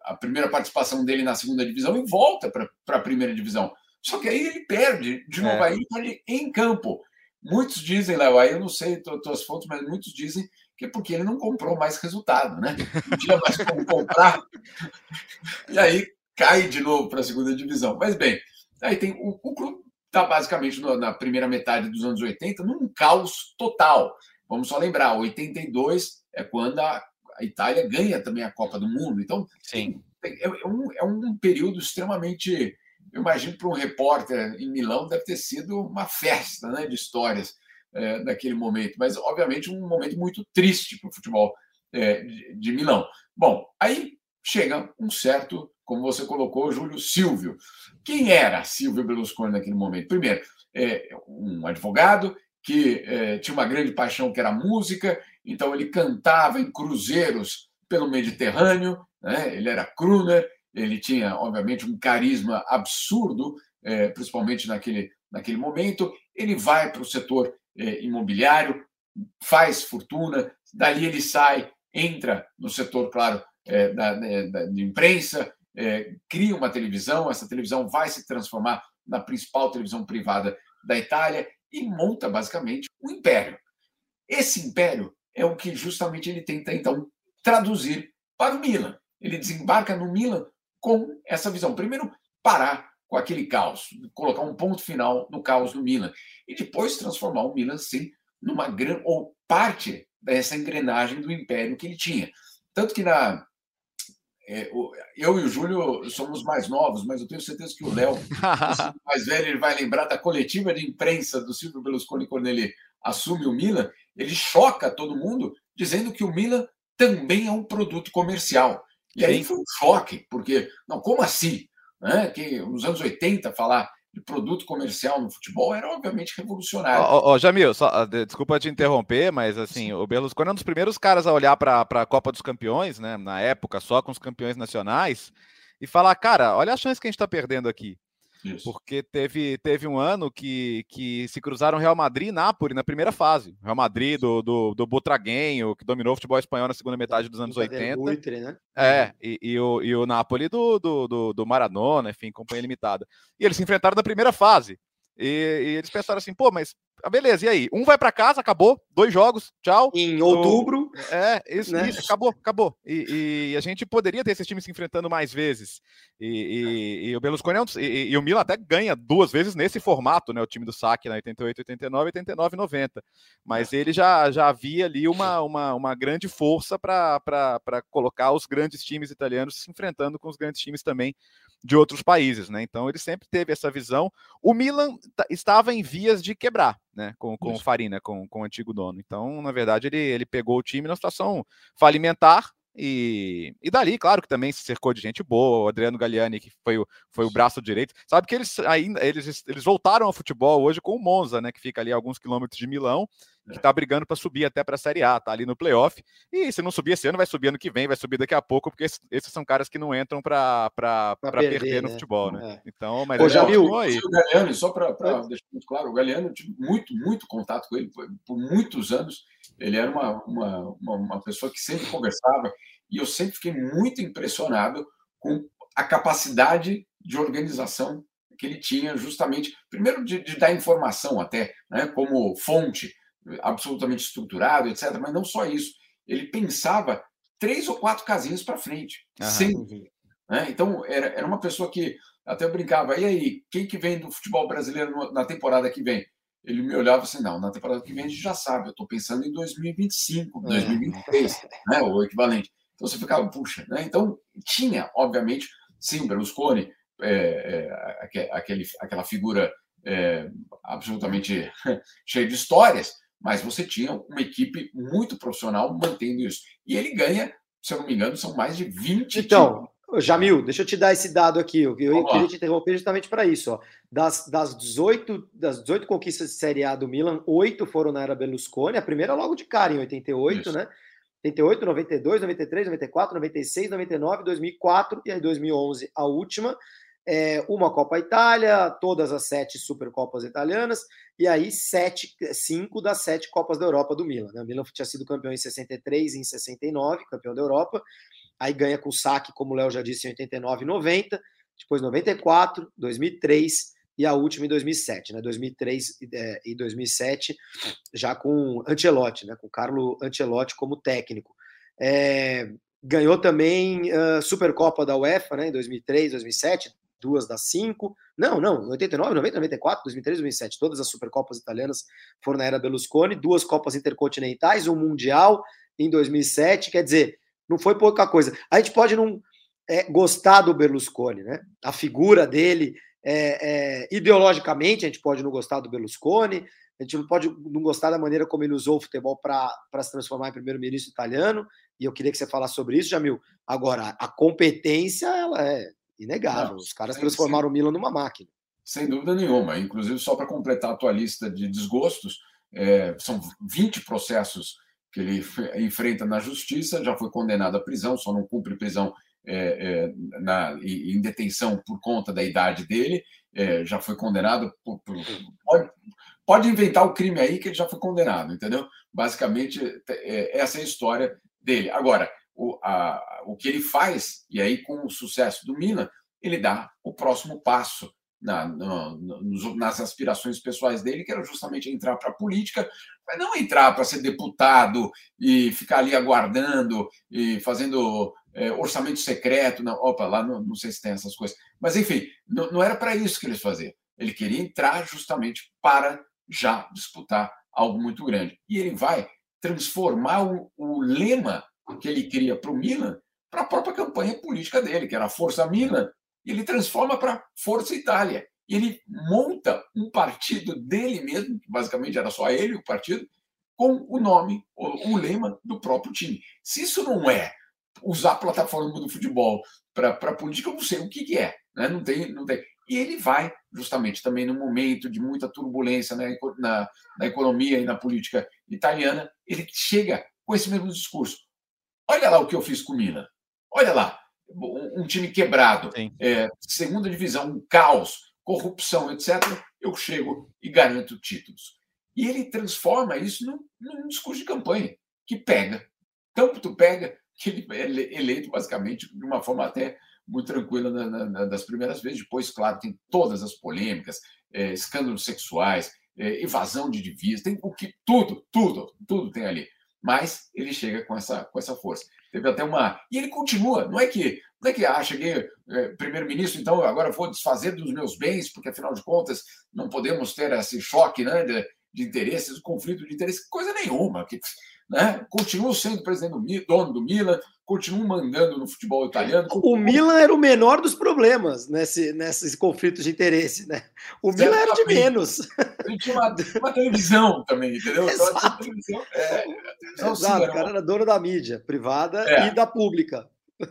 a primeira participação dele na segunda divisão e volta para a primeira divisão. Só que aí ele perde de novo, aí ele perde em campo. Muitos dizem, Léo, aí eu não sei tuas fontes, mas muitos dizem que é porque ele não comprou mais resultado, né? Não tinha mais como comprar. E aí cai de novo para a segunda divisão. Mas bem, aí tem o clube está basicamente na primeira metade dos anos 80 num caos total. Vamos só lembrar, 82 é quando a Itália ganha também a Copa do Mundo. Então, sim, é um período extremamente... Eu imagino para um repórter em Milão deve ter sido uma festa, né, de histórias naquele momento. Mas, obviamente, um momento muito triste para o futebol de Milão. Bom, aí chega um certo, como você colocou, Júlio Silvio. Quem era Silvio Berlusconi naquele momento? Primeiro, um advogado que tinha uma grande paixão que era a música, então ele cantava em cruzeiros pelo Mediterrâneo, né? Ele era crooner, ele tinha, obviamente, um carisma absurdo, principalmente naquele momento. Ele vai para o setor imobiliário, faz fortuna, dali ele sai, entra no setor, claro, de imprensa, cria uma televisão, essa televisão vai se transformar na principal televisão privada da Itália e monta, basicamente, um império. Esse império é o que justamente ele tenta, então, traduzir para o Milan. Ele desembarca no Milan com essa visão. Primeiro, parar com aquele caos, colocar um ponto final no caos do Milan e depois transformar o Milan, sim, numa grande ou parte dessa engrenagem do império que ele tinha. Tanto que eu e o Júlio somos mais novos, mas eu tenho certeza que o Léo, mais velho, ele vai lembrar da coletiva de imprensa do Silvio Berlusconi quando ele assume o Milan. Ele choca todo mundo dizendo que o Milan também é um produto comercial. E aí foi um choque, porque, não, como assim? Né? Que nos anos 80 falar de produto comercial no futebol era obviamente revolucionário. Jamil, desculpa te interromper, mas assim, o Berlusconi é um dos primeiros caras a olhar para a Copa dos Campeões, né, na época só com os campeões nacionais, e falar, cara, olha a chance que a gente está perdendo aqui. Isso. Porque teve um ano que se cruzaram Real Madrid e Nápoles na primeira fase. Real Madrid do Butragueño, que dominou o futebol espanhol na segunda metade dos anos 80. Buitre, né? E o Nápoles do Maradona, enfim, companhia limitada. E eles se enfrentaram na primeira fase. E eles pensaram assim, pô, mas beleza, e aí? Um vai para casa, acabou, 2 jogos, tchau. Em outubro. Isso, acabou. E a gente poderia ter esses times se enfrentando mais vezes. E o Berlusconi e o Milan até ganha 2 vezes nesse formato, né? O time do Sacchi na 88, 89, 89, 90. Mas ele já havia ali uma grande força para colocar os grandes times italianos se enfrentando com os grandes times também de outros países, né? Então ele sempre teve essa visão. O Milan estava em vias de quebrar, né? Com o Farina, com o antigo dono. Então, na verdade, ele pegou o time numa situação falimentar e dali, claro que também se cercou de gente boa. O Adriano Galliani, que foi o braço direito. Sabe que eles voltaram ao futebol hoje com o Monza, né? Que fica ali a alguns quilômetros de Milão, que está brigando para subir até para a Série A, tá ali no playoff. E se não subir esse ano, vai subir ano que vem, vai subir daqui a pouco, porque esses são caras que não entram para perder no futebol, né? Então, mas já viu aí. O Galliani, só para deixar muito claro, o Galliani, eu tive muito contato com ele por muitos anos. Ele era uma pessoa que sempre conversava e eu sempre fiquei muito impressionado com a capacidade de organização que ele tinha, justamente, primeiro de dar informação até, né, como fonte, absolutamente estruturado, etc. Mas não só isso. Ele pensava 3 ou 4 casinhas para frente, sempre. Né? Então, era uma pessoa que até eu brincava, e aí, quem que vem do futebol brasileiro na temporada que vem? Ele me olhava assim, não, na temporada que vem a gente já sabe, eu estou pensando em 2025, 2023, né, o equivalente. Então você ficava, puxa, né? Então tinha, obviamente, sim, o Berlusconi, aquela figura absolutamente cheia de histórias, mas você tinha uma equipe muito profissional mantendo isso. E ele ganha, se eu não me engano, são mais de 20 Então, Jamil, deixa eu te dar esse dado aqui. Eu queria te interromper justamente para isso. Ó. Das 18 conquistas de Série A do Milan, 8 foram na era Berlusconi. A primeira logo de cara, em 88, isso. Né? 88, 92, 93, 94, 96, 99, 2004 e aí 2011 a última. Uma Copa Itália, todas as 7 Supercopas italianas, e aí 5 das 7 Copas da Europa do Milan. Né? O Milan tinha sido campeão em 63 e em 69, campeão da Europa. aí ganha com o Sacchi, como o Léo já disse, em 89 e 90, depois 94, 2003 e a última em 2007, né? 2003 e 2007, já com Ancelotti, né? Com Carlo Ancelotti como técnico. Ganhou também Supercopa da UEFA, né? Em 2003, 2007, 2 das 5. Não, 89, 90, 94, 2003, 2007. Todas as Supercopas italianas foram na era Berlusconi, 2 Copas Intercontinentais, um Mundial em 2007. Quer dizer, não foi pouca coisa. A gente pode não gostar do Berlusconi, né? A figura dele, ideologicamente, a gente pode não gostar do Berlusconi, a gente não pode não gostar da maneira como ele usou o futebol para se transformar em primeiro-ministro italiano, e eu queria que você falasse sobre isso, Jamil. Agora, a competência, ela é inegável. Os caras transformaram o Milan numa máquina. Sem dúvida nenhuma. Inclusive, só para completar a tua lista de desgostos, são 20 processos que ele enfrenta na justiça, já foi condenado à prisão, só não cumpre prisão em detenção por conta da idade dele, já foi condenado pode inventar o crime aí que ele já foi condenado, entendeu? Basicamente, essa é a história dele. Agora, o que ele faz, e aí com o sucesso do Milan, ele dá o próximo passo nas aspirações pessoais dele, que era justamente entrar para a política, mas não entrar para ser deputado e ficar ali aguardando e fazendo orçamento secreto. Lá não sei se tem essas coisas. Mas, enfim, não era para isso que eles faziam. Ele queria entrar justamente para já disputar algo muito grande. E ele vai transformar o lema que ele cria para o Milan para a própria campanha política dele, que era a Força Milan, e ele transforma para Força Itália. E ele monta um partido dele mesmo, que basicamente era só ele, o partido, com o nome, o lema do próprio time. Se isso não é usar a plataforma do futebol para política, eu não sei o que é. Né? Não tem. E ele vai, justamente, também num momento de muita turbulência na economia e na política italiana, ele chega com esse mesmo discurso. Olha lá o que eu fiz com o Milan. Olha lá, um time quebrado, segunda divisão, um caos, corrupção, etc. Eu chego e garanto títulos. E ele transforma isso num discurso de campanha que pega. Tanto pega que ele é eleito, basicamente, de uma forma até muito tranquila das primeiras vezes. Depois, claro, tem todas as polêmicas, escândalos sexuais, evasão de divisas, tem tudo tem ali. Mas ele chega com essa força. Teve até E ele continua, não é que cheguei primeiro-ministro, então agora vou desfazer dos meus bens, porque afinal de contas não podemos ter esse choque, né, de interesses, conflito de interesses, coisa nenhuma. Né? Continuo sendo dono do Milan, continuo mandando no futebol italiano. O Milan era o menor dos problemas nesse conflito de interesse, né? O Milan era de menos. Ele tinha uma televisão também, entendeu? Exato. Então, Exato, o cara era dono da mídia privada e da pública.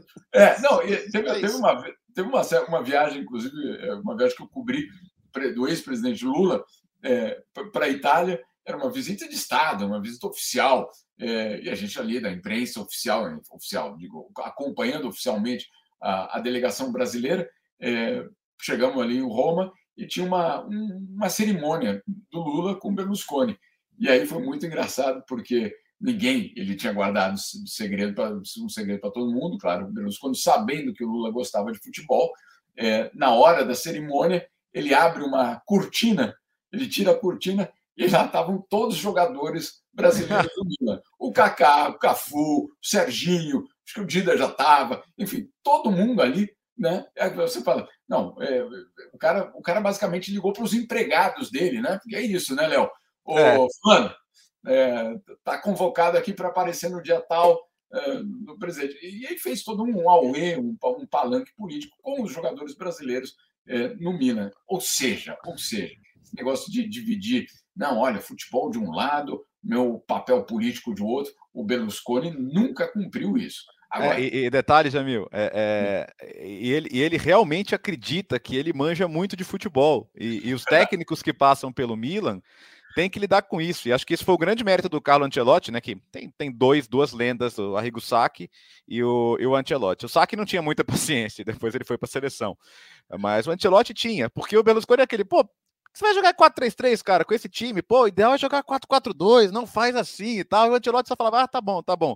Teve uma viagem, inclusive, uma viagem que eu cobri do ex-presidente Lula para a Itália. Era uma visita de Estado, uma visita oficial, e a gente ali da imprensa oficial, acompanhando oficialmente a delegação brasileira, chegamos ali em Roma e tinha uma cerimônia do Lula com Berlusconi. E aí foi muito engraçado, porque ele tinha guardado um segredo para todo mundo, claro, o Berlusconi, sabendo que o Lula gostava de futebol, na hora da cerimônia, ele abre uma cortina, ele tira a cortina, e lá estavam todos os jogadores brasileiros do Milan. O Kaká, o Cafu, o Serginho, acho que o Dida já estava, enfim, todo mundo ali, né? Você fala, não, o cara basicamente ligou para os empregados dele, né? Porque é isso, né, Léo? Fulano, está convocado aqui para aparecer no dia tal no presidente. E aí fez todo um auê, um palanque político com os jogadores brasileiros no Milan. Ou seja, esse negócio de dividir. Não, olha, futebol de um lado, meu papel político de outro. O Berlusconi nunca cumpriu isso. Agora... e detalhe, Jamil, ele realmente acredita que ele manja muito de futebol. E os técnicos que passam pelo Milan têm que lidar com isso. E acho que esse foi o grande mérito do Carlo Ancelotti, né? Que tem duas lendas, o Arrigo Sacchi e o Ancelotti. O Sacchi não tinha muita paciência, depois ele foi para a seleção. Mas o Ancelotti tinha, porque o Berlusconi é aquele, você vai jogar 4-3-3, cara, com esse time? O ideal é jogar 4-4-2, não faz assim e tal. E o Ancelotti só falava, tá bom.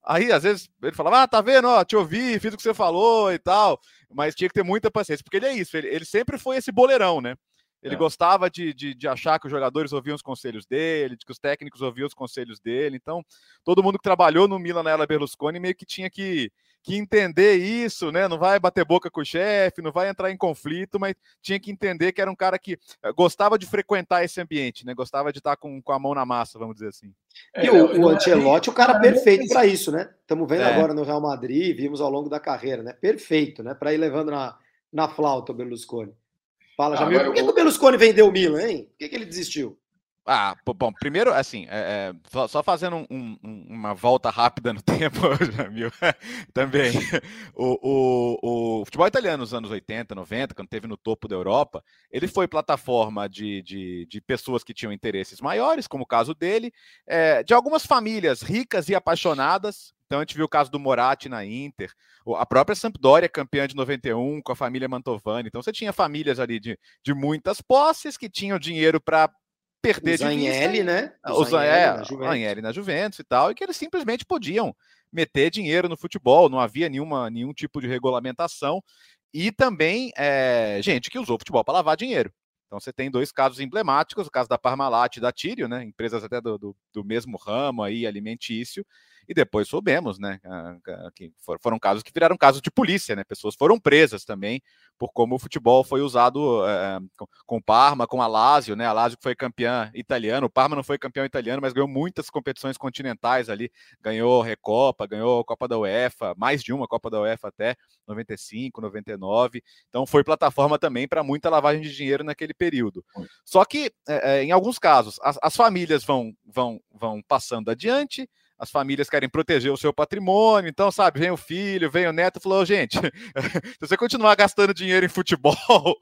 Aí, às vezes, ele falava, tá vendo, ó, te ouvi, fiz o que você falou e tal, mas tinha que ter muita paciência, porque ele é isso, ele sempre foi esse boleirão, né? Ele gostava de achar que os jogadores ouviam os conselhos dele, de que os técnicos ouviam os conselhos dele, então todo mundo que trabalhou no Milan na era Berlusconi meio que tinha que entender isso, né? Não vai bater boca com o chefe, não vai entrar em conflito, mas tinha que entender que era um cara que gostava de frequentar esse ambiente, né? Gostava de estar com a mão na massa, vamos dizer assim. E o Ancelotti é o cara perfeito para isso, né? Estamos vendo agora no Real Madrid, vimos ao longo da carreira, né? Perfeito, né? Para ir levando na flauta o Berlusconi. Fala, Jamil, por que o Berlusconi vendeu o Milan, hein? Por que ele desistiu? Bom, primeiro, assim, só fazendo uma volta rápida no tempo, Jamil, também, o futebol italiano nos anos 80, 90, quando teve no topo da Europa, ele foi plataforma de pessoas que tinham interesses maiores, como o caso dele, de algumas famílias ricas e apaixonadas. Então a gente viu o caso do Moratti na Inter, a própria Sampdoria, campeã de 91, com a família Mantovani. Então você tinha famílias ali de muitas posses que tinham dinheiro para perder de vista, né? O Zanielli na Juventus e tal, e que eles simplesmente podiam meter dinheiro no futebol, não havia nenhum tipo de regulamentação, e também gente que usou o futebol para lavar dinheiro. Então você tem dois casos emblemáticos, o caso da Parmalat e da Tírio, né? Empresas até do mesmo ramo aí, alimentício, e depois soubemos, né, que foram casos que viraram casos de polícia, né? Pessoas foram presas também por como o futebol foi usado com o Parma, com a Lazio, né? A Lazio que foi campeã italiana, o Parma não foi campeão italiano, mas ganhou muitas competições continentais ali, ganhou Recopa, ganhou Copa da UEFA, mais de uma Copa da UEFA até, 95, 99, então foi plataforma também para muita lavagem de dinheiro naquele período. Só que, em alguns casos, as famílias vão passando adiante, as famílias querem proteger o seu patrimônio, então, sabe, vem o filho, vem o neto, falou, gente, se você continuar gastando dinheiro em futebol, o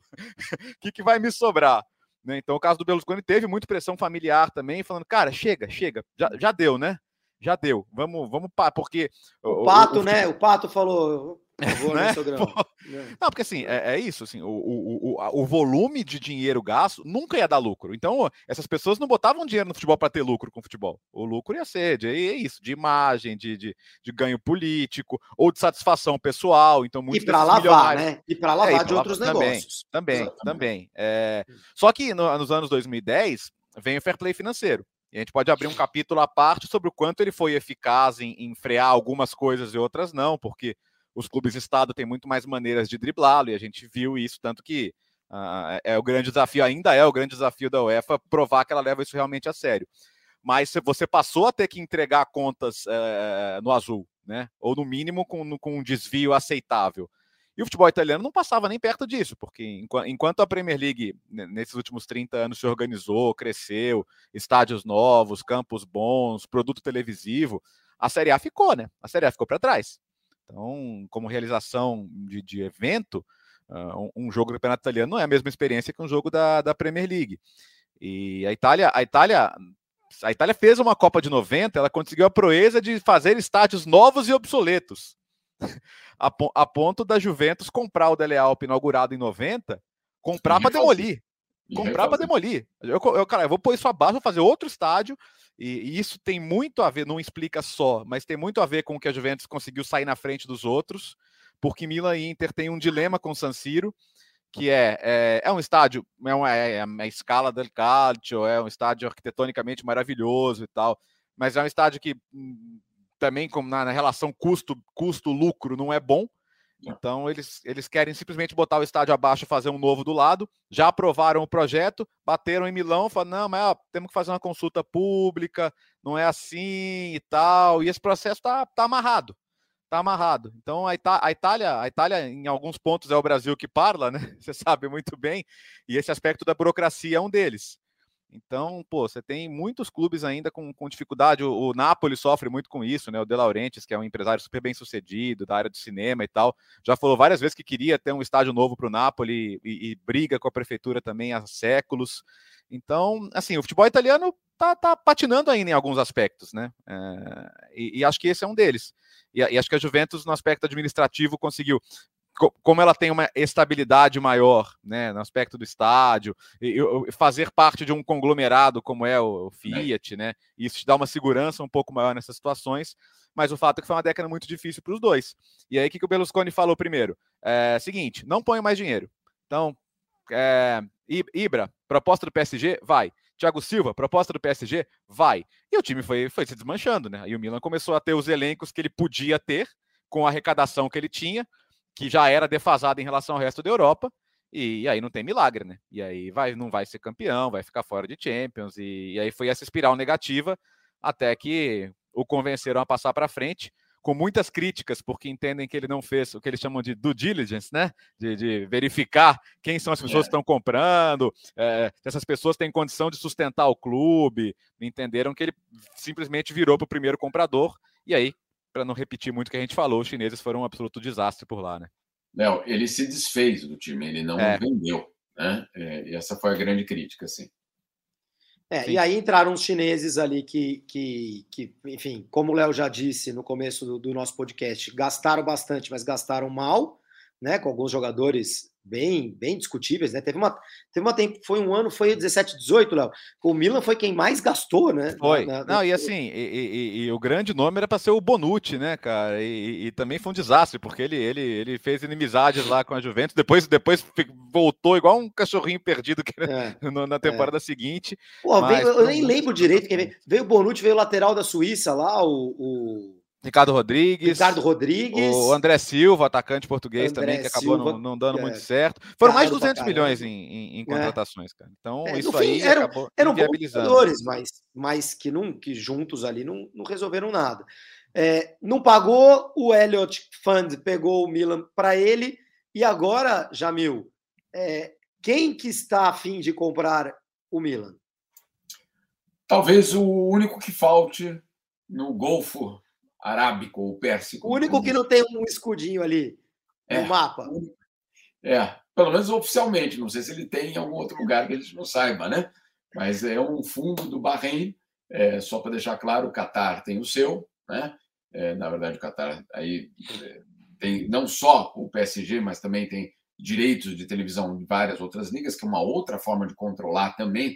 que vai me sobrar? Né? Então, o caso do Berlusconi teve muita pressão familiar também, falando, cara, chega, já deu, né? Já deu, vamos, porque... O Pato, né? O Pato falou... Né? Não, porque assim, é isso, assim, o volume de dinheiro gasto nunca ia dar lucro. Então, essas pessoas não botavam dinheiro no futebol para ter lucro com o futebol. O lucro ia ser isso, de imagem, de ganho político, ou de satisfação pessoal. Então, muitos para lavar, né? E para lavar de outros negócios. Também. Só que nos anos 2010 vem o fair play financeiro. E a gente pode abrir um capítulo à parte sobre o quanto ele foi eficaz em frear algumas coisas e outras não, porque os clubes de Estado têm muito mais maneiras de driblá-lo, e a gente viu isso, tanto que o grande desafio, ainda é o grande desafio da UEFA, provar que ela leva isso realmente a sério. Mas você passou a ter que entregar contas no azul, né? Ou no mínimo com um desvio aceitável. E o futebol italiano não passava nem perto disso, porque enquanto a Premier League, nesses últimos 30 anos, se organizou, cresceu, estádios novos, campos bons, produto televisivo, a Série A ficou, né? A Série A ficou para trás. Então, como realização de evento, um jogo do campeonato italiano não é a mesma experiência que um jogo da Premier League. E a Itália fez uma Copa de 90, ela conseguiu a proeza de fazer estádios novos e obsoletos, a ponto da Juventus comprar o Dele Alpi inaugurado em 90, comprar para demolir. Eu vou pôr isso abaixo, vou fazer outro estádio. E isso tem muito a ver, não explica só, mas tem muito a ver com o que a Juventus conseguiu sair na frente dos outros, porque Milan e Inter tem um dilema com o San Siro, que é um estádio, é uma escala del calcio, é um estádio arquitetonicamente maravilhoso e tal, mas é um estádio que também, como na relação custo-lucro, não é bom. Então, eles querem simplesmente botar o estádio abaixo e fazer um novo do lado. Já aprovaram o projeto, bateram em Milão, falaram, não, mas temos que fazer uma consulta pública, não é assim e tal. E esse processo está amarrado. Está amarrado. Então, a Itália, em alguns pontos, é o Brasil que parla, né? Você sabe muito bem. E esse aspecto da burocracia é um deles. Então, você tem muitos clubes ainda com dificuldade. O Napoli sofre muito com isso, né? O De Laurentiis, que é um empresário super bem sucedido da área do cinema e tal, já falou várias vezes que queria ter um estádio novo para o Napoli e briga com a prefeitura também há séculos. Então, assim, o futebol italiano tá patinando ainda em alguns aspectos, né? E acho que esse é um deles. E acho que a Juventus, no aspecto administrativo, conseguiu. como ela tem uma estabilidade maior, né, no aspecto do estádio, e fazer parte de um conglomerado como é o Fiat, né, isso te dá uma segurança um pouco maior nessas situações, mas o fato é que foi uma década muito difícil para os dois. E aí, o que o Berlusconi falou primeiro? Seguinte, não ponha mais dinheiro. Então, Ibra, proposta do PSG, vai. Thiago Silva, proposta do PSG, vai. E o time foi se desmanchando, né? E o Milan começou a ter os elencos que ele podia ter, com a arrecadação que ele tinha, que já era defasada em relação ao resto da Europa, e aí não tem milagre, né? E aí não vai ser campeão, vai ficar fora de Champions, e aí foi essa espiral negativa, até que o convenceram a passar para frente, com muitas críticas, porque entendem que ele não fez o que eles chamam de due diligence, né? De verificar quem são as pessoas que estão comprando, se essas pessoas têm condição de sustentar o clube. Entenderam que ele simplesmente virou para o primeiro comprador, e aí, para não repetir muito o que a gente falou, os chineses foram um absoluto desastre por lá, né? Léo, ele se desfez do time, ele não vendeu, né? E essa foi a grande crítica, assim. E aí entraram os chineses ali que enfim, como o Léo já disse no começo do nosso podcast, gastaram bastante, mas gastaram mal, né? Com alguns jogadores bem discutíveis, né? Teve uma tempo, foi um ano, foi 17, 18, Léo. O Milan foi quem mais gastou, né? Foi. Não, e assim, e o grande nome era para ser o Bonucci, né, cara? E também foi um desastre, porque ele fez inimizades lá com a Juventus, depois voltou igual um cachorrinho perdido na temporada seguinte. Pô, eu nem lembro direito quem veio o Bonucci, veio o lateral da Suíça lá, o Ricardo Rodrigues, o André Silva, atacante português também, que acabou não dando muito certo. Foram mais de 200 milhões em contratações, cara. Então, isso aí acabou inviabilizando. Jogadores, mas que juntos ali não resolveram nada. Não pagou, o Elliott Fund pegou o Milan para ele, e agora, Jamil, quem que está a fim de comprar o Milan? Talvez o único que falte no Golfo Arábico ou Pérsico. O único que não tem um escudinho ali no mapa. Pelo menos oficialmente. Não sei se ele tem em algum outro lugar que a gente não saiba, né? Mas é um fundo do Bahrein. Só para deixar claro, o Qatar tem o seu, né? Na verdade, o Qatar aí tem não só o PSG, mas também tem direitos de televisão de várias outras ligas, que é uma outra forma de controlar também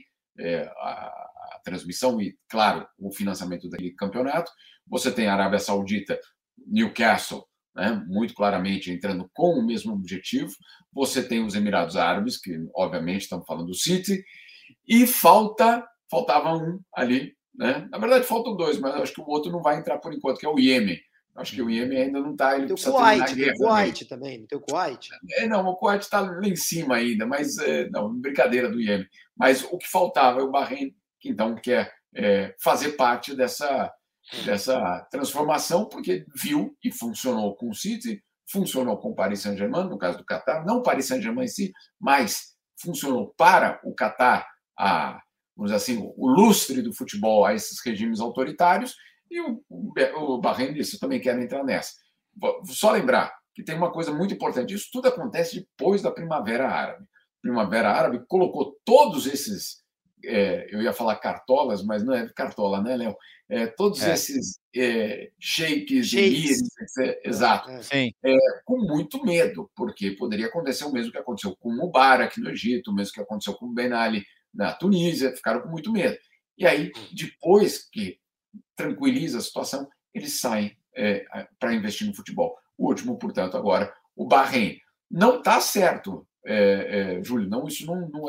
a transmissão e, claro, o financiamento daquele campeonato. Você tem a Arábia Saudita, Newcastle, né, muito claramente entrando com o mesmo objetivo. Você tem os Emirados Árabes, que obviamente estamos falando do City, e faltava um ali, né? Na verdade faltam dois, mas acho que o outro não vai entrar por enquanto, que é o Iêmen. Acho que o Iêmen ainda não está. Ele precisa terminar a guerra. Tem o Kuwait também, não tem o Kuwait? Não, o Kuwait está lá em cima ainda, mas não, brincadeira do Iêmen. Mas o que faltava é o Bahrein, que então quer fazer parte dessa transformação, porque viu e funcionou com o City, funcionou com o Paris Saint-Germain, no caso do Qatar, não o Paris Saint-Germain em si, mas funcionou para o Qatar, vamos dizer assim, o lustre do futebol a esses regimes autoritários, e o Bahrein disse, eu também quero entrar nessa. Vou só lembrar que tem uma coisa muito importante, isso tudo acontece depois da Primavera Árabe. A Primavera Árabe colocou todos esses, eu ia falar cartolas, mas não é cartola, né, Léo? Todos esses sheiks, emires, exato, com muito medo, porque poderia acontecer o mesmo que aconteceu com o Mubarak no Egito, o mesmo que aconteceu com o Ben Ali na Tunísia, ficaram com muito medo. E aí, depois que tranquiliza a situação, eles saem para investir no futebol. O último, portanto, agora, o Bahrein. Não está certo, Júlio, não, isso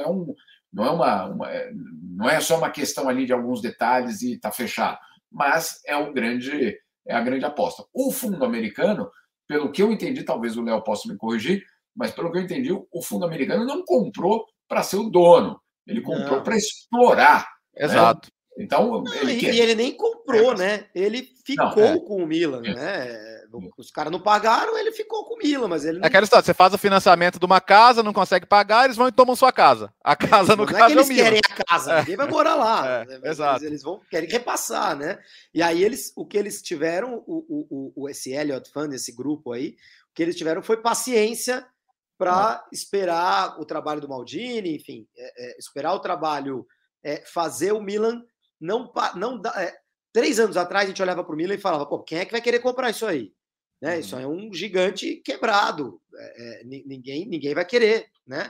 não é só uma questão ali de alguns detalhes e está fechado, mas é a grande aposta. O fundo americano, pelo que eu entendi, talvez o Léo possa me corrigir, mas pelo que eu entendi, o fundo americano não comprou para ser o dono, ele comprou para explorar. Exato. Né? Então, ele nem comprou, né? Ele ficou com o Milan, né? Os caras não pagaram, ele ficou com o Milan, mas ele não... aquela história, você faz o financiamento de uma casa, não consegue pagar, eles vão e tomam sua casa. A casa, no caso, é o Milan. Não é que eles querem a casa, ninguém vai morar lá. Exato. Eles querem repassar, né? E aí, o que eles tiveram, esse Elliott Fund, esse grupo aí, o que eles tiveram foi paciência para esperar o trabalho do Maldini, enfim, esperar o trabalho, fazer o Milan não dá. 3 anos atrás, a gente olhava para o Milan e falava, pô, quem é que vai querer comprar isso aí? né? Isso é um gigante quebrado. Ninguém vai querer, né?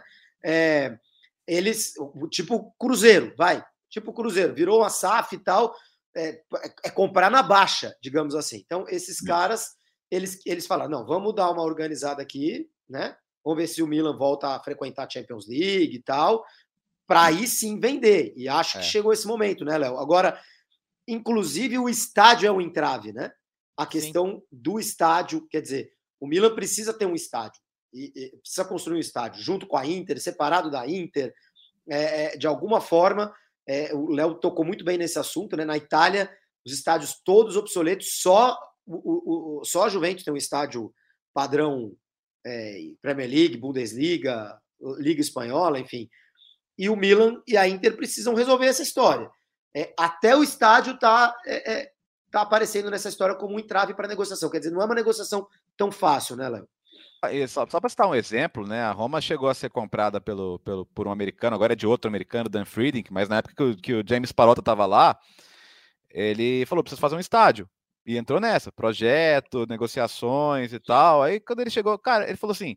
Eles, tipo Cruzeiro, tipo Cruzeiro, virou uma SAF e tal, comprar na baixa, digamos assim. Então, esses caras, eles falaram, não, vamos dar uma organizada aqui, né? Vamos ver se o Milan volta a frequentar a Champions League e tal, para aí sim vender. E acho que chegou esse momento, né, Léo? Agora, inclusive, o estádio é um entrave, né? A questão do estádio, quer dizer, o Milan precisa ter um estádio, e precisa construir um estádio junto com a Inter, separado da Inter, de alguma forma. O Léo tocou muito bem nesse assunto, né? Na Itália, os estádios todos obsoletos, só a Juventus tem um estádio padrão Premier League, Bundesliga, Liga Espanhola, enfim. E o Milan e a Inter precisam resolver essa história. Até o estádio está aparecendo nessa história como um entrave para a negociação. Quer dizer, não é uma negociação tão fácil, né, Léo? Só para citar um exemplo, né? A Roma chegou a ser comprada por um americano, agora é de outro americano, Dan Friedrich, mas na época que o James Pallotta estava lá, ele falou: precisa fazer um estádio. E entrou nessa, projeto, negociações e tal. Aí quando ele chegou, cara, ele falou assim: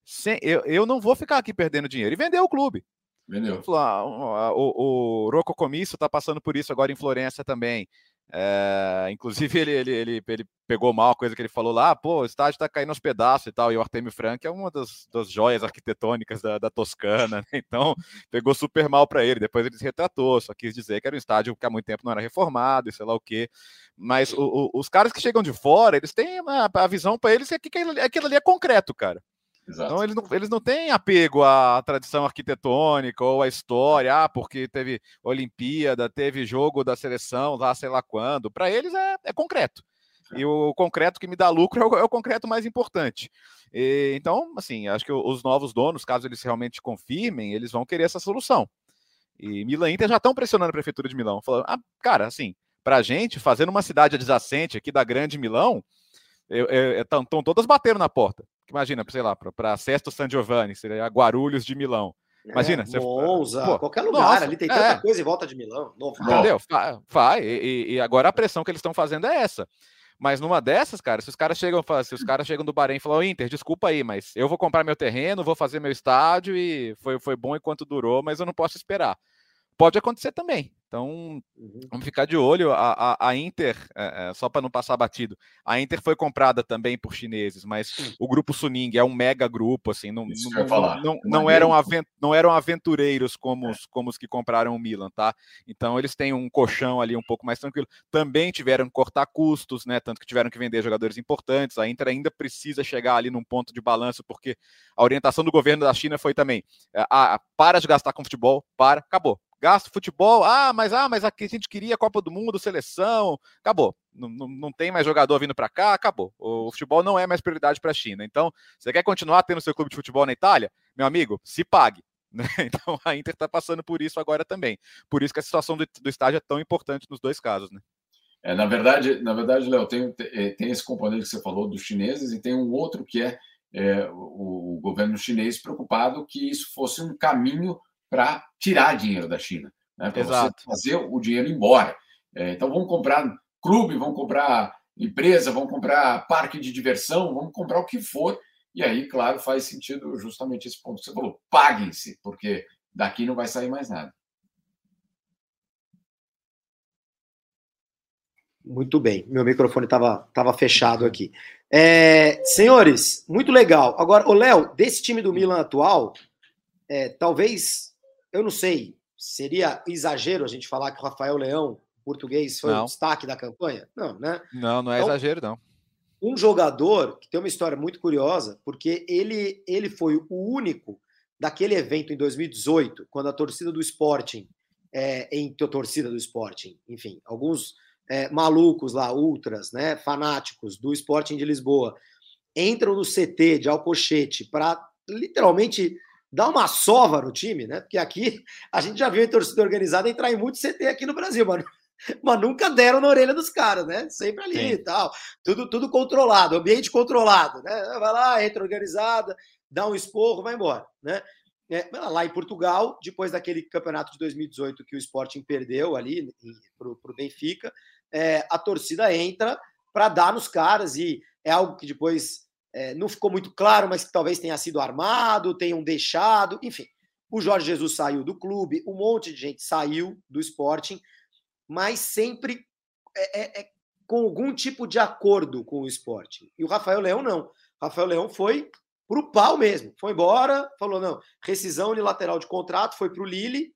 eu não vou ficar aqui perdendo dinheiro. E vendeu o clube. Vendeu. Falou, o Rocco Commisso está passando por isso agora em Florença também. Inclusive, ele pegou mal a coisa que ele falou lá, o estádio está caindo aos pedaços e tal, e o Artemio Franchi é uma das joias arquitetônicas da Toscana, né? Então pegou super mal para ele. Depois ele se retratou, só quis dizer que era um estádio que há muito tempo não era reformado e sei lá o quê. Mas os caras que chegam de fora, eles têm a visão para eles que aquilo ali é concreto, cara. Exato. Então, eles não têm apego à tradição arquitetônica ou à história, porque teve Olimpíada, teve jogo da seleção lá, sei lá quando. Para eles é concreto. E o concreto que me dá lucro é o concreto mais importante. Então, assim, acho que os novos donos, caso eles realmente confirmem, eles vão querer essa solução. E Milan e Inter já estão pressionando a Prefeitura de Milão, falando, cara, assim, pra gente, fazendo uma cidade adjacente aqui da Grande Milão, estão todas batendo na porta. Imagina, sei lá, para Sesto San Giovanni, seria Guarulhos de Milão. Imagina. Monza, qualquer lugar, ali tem tanta coisa em volta de Milão. Entendeu? Vai. E agora a pressão que eles estão fazendo é essa. Mas numa dessas, cara, se os caras chegam do Bahrein e falam, Inter, desculpa aí, mas eu vou comprar meu terreno, vou fazer meu estádio e foi bom enquanto durou, mas eu não posso esperar. Pode acontecer também. Então, vamos ficar de olho. A Inter, só para não passar batido, a Inter foi comprada também por chineses, mas o grupo Suning é um mega grupo, assim, não eram aventureiros como os que compraram o Milan, tá? Então, eles têm um colchão ali um pouco mais tranquilo. Também tiveram que cortar custos, né? Tanto que tiveram que vender jogadores importantes. A Inter ainda precisa chegar ali num ponto de balanço, porque a orientação do governo da China foi também, para de gastar com futebol, acabou. Gasto futebol, mas aqui a gente queria Copa do Mundo, seleção, acabou. Não tem mais jogador vindo para cá, acabou. O futebol não é mais prioridade para a China. Então, você quer continuar tendo seu clube de futebol na Itália? Meu amigo, se pague. Né? Então, a Inter está passando por isso agora também. Por isso que a situação do estádio é tão importante nos dois casos. Né? Na verdade, Léo, tem esse componente que você falou dos chineses e tem um outro que é o governo chinês preocupado que isso fosse um caminho para tirar dinheiro da China, né? Para você fazer o dinheiro embora. Então, vamos comprar clube, vamos comprar empresa, vamos comprar parque de diversão, vamos comprar o que for. E aí, claro, faz sentido justamente esse ponto que você falou. Paguem-se, porque daqui não vai sair mais nada. Muito bem, meu microfone estava fechado aqui. Senhores, muito legal. Agora, Léo, desse time do Milan atual, talvez... Eu não sei, seria exagero a gente falar que o Rafael Leão, português, foi o destaque da campanha? Não, né? Não é então, exagero, não. Um jogador que tem uma história muito curiosa, porque ele foi o único daquele evento em 2018, quando a torcida do Sporting, enfim, alguns malucos lá, ultras, né, fanáticos do Sporting de Lisboa, entram no CT de Alcochete para literalmente... dá uma sova no time, né? Porque aqui a gente já viu a torcida organizada entrar em muito CT aqui no Brasil, mas nunca deram na orelha dos caras, né? Sempre ali e tal. Tudo controlado, ambiente controlado, né? Vai lá, entra organizada, dá um esporro, vai embora, né? Lá em Portugal, depois daquele campeonato de 2018 que o Sporting perdeu ali pro Benfica, a torcida entra para dar nos caras e é algo que depois não ficou muito claro, mas que talvez tenha sido armado, tenham deixado, enfim. O Jorge Jesus saiu do clube, um monte de gente saiu do Sporting, mas sempre com algum tipo de acordo com o Sporting. E o Rafael Leão não. O Rafael Leão foi para o pau mesmo. Foi embora, falou, não, rescisão unilateral de contrato, foi para o Lille.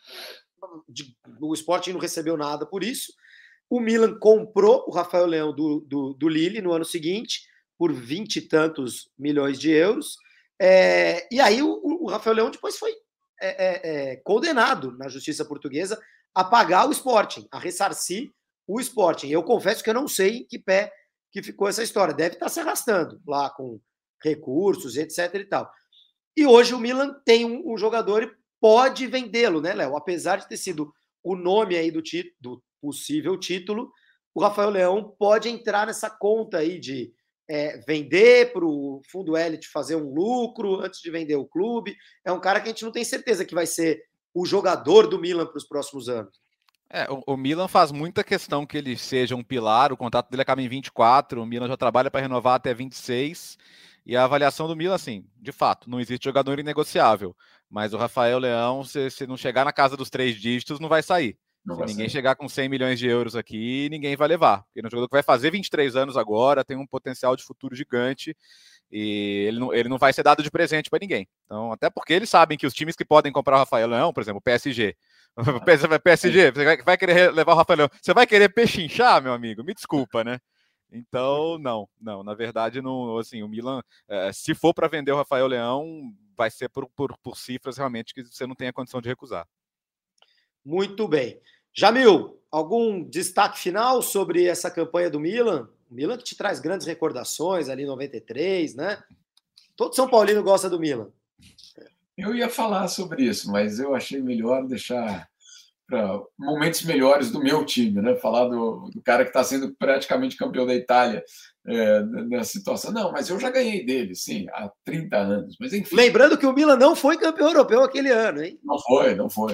O Sporting não recebeu nada por isso. O Milan comprou o Rafael Leão do Lille no ano seguinte, por 20 e tantos milhões de euros. E aí o Rafael Leão depois foi condenado na justiça portuguesa a pagar o Sporting, a ressarcir o Sporting. Eu confesso que eu não sei em que pé que ficou essa história. Deve estar se arrastando lá com recursos, etc. e tal. E hoje o Milan tem um jogador e pode vendê-lo, né, Léo? Apesar de ter sido o nome aí do possível título, o Rafael Leão pode entrar nessa conta aí de vender para o fundo Elite fazer um lucro antes de vender o clube. É um cara que a gente não tem certeza que vai ser o jogador do Milan para os próximos anos. O Milan faz muita questão que ele seja um pilar, o contrato dele acaba em 24, o Milan já trabalha para renovar até 26, e a avaliação do Milan, assim, de fato, não existe jogador inegociável, mas o Rafael Leão, se não chegar na casa dos 3 dígitos, não vai sair. Se ninguém chegar com 100 milhões de euros aqui, ninguém vai levar, porque é um jogador que vai fazer 23 anos agora, tem um potencial de futuro gigante, e ele não vai ser dado de presente para ninguém. Então, até porque eles sabem que os times que podem comprar o Rafael Leão, por exemplo, o PSG, você vai querer levar o Rafael Leão, você vai querer pechinchar, meu amigo? Me desculpa, né? Então, não, na verdade, não, assim, o Milan, se for para vender o Rafael Leão, vai ser por cifras realmente que você não tem a condição de recusar. Muito bem. Jamil, algum destaque final sobre essa campanha do Milan? O Milan que te traz grandes recordações ali em 93, né? Todo São Paulino gosta do Milan. Eu ia falar sobre isso, mas eu achei melhor deixar para momentos melhores do meu time, né? Falar do cara que está sendo praticamente campeão da Itália nessa situação. Não, mas eu já ganhei dele, sim, há 30 anos. Mas enfim. Lembrando que o Milan não foi campeão europeu aquele ano, hein? Não foi.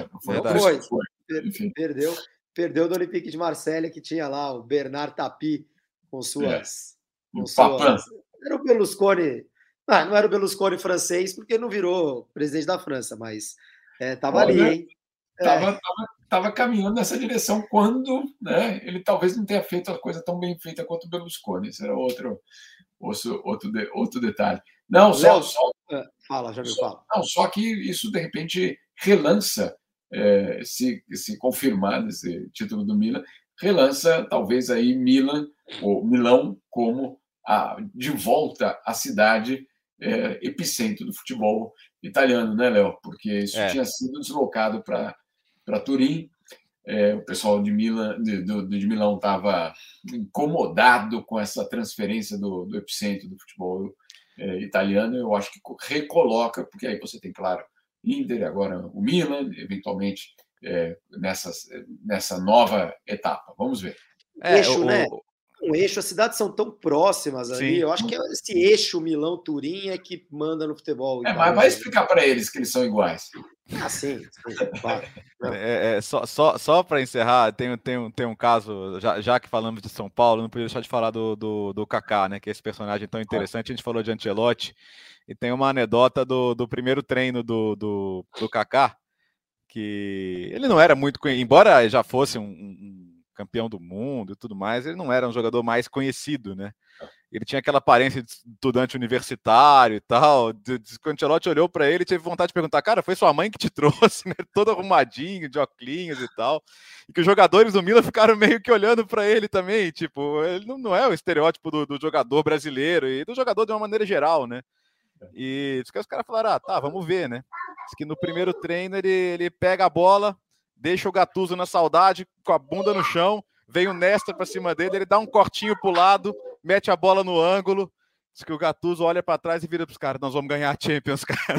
Enfim. Perdeu do Olympique de Marselha, que tinha lá o Bernard Tapie com suas. Era o Berlusconi. Não era o Berlusconi francês, porque não virou presidente da França, mas estava ali, hein? Estava caminhando nessa direção quando, né, ele talvez não tenha feito a coisa tão bem feita quanto o Berlusconi. Esse era outro detalhe. Não, fala, já me fala. Não, só que isso, de repente, relança, se confirmar esse título do Milan, relança talvez aí Milão como de volta à cidade epicentro do futebol italiano, né, Léo? Porque isso tinha sido deslocado para Turim. O pessoal de Milão estava incomodado com essa transferência do epicentro do futebol italiano. Eu acho que recoloca, porque aí você tem, claro, Inter, agora o Milan, eventualmente nessa nova etapa. Vamos ver. Eixo, né? Um eixo, as cidades são tão próximas ali. Sim. Eu acho que esse eixo Milão-Turim é que manda no futebol. Mas vai explicar para eles que eles são iguais. Sim, claro. Só para encerrar, tem um caso, já que falamos de São Paulo, não podia deixar de falar do Kaká, né? Que é esse personagem tão interessante. A gente falou de Ancelotti, e tem uma anedota do primeiro treino do Kaká, que ele não era muito, embora já fosse um campeão do mundo e tudo mais, ele não era um jogador mais conhecido, né? Ele tinha aquela aparência de estudante universitário e tal. O Ancelotti olhou para ele e teve vontade de perguntar: cara, foi sua mãe que te trouxe, né? Todo arrumadinho, de óculos e tal. E que os jogadores do Milan ficaram meio que olhando para ele também, tipo, ele não é o estereótipo do jogador brasileiro e do jogador de uma maneira geral, né? E os caras falaram: tá, vamos ver, né? Diz que no primeiro treino ele pega a bola, deixa o Gattuso na saudade, com a bunda no chão, vem o Nesta para cima dele, ele dá um cortinho pro lado, mete a bola no ângulo, diz que o Gattuso olha para trás e vira para os caras: nós vamos ganhar a Champions, cara.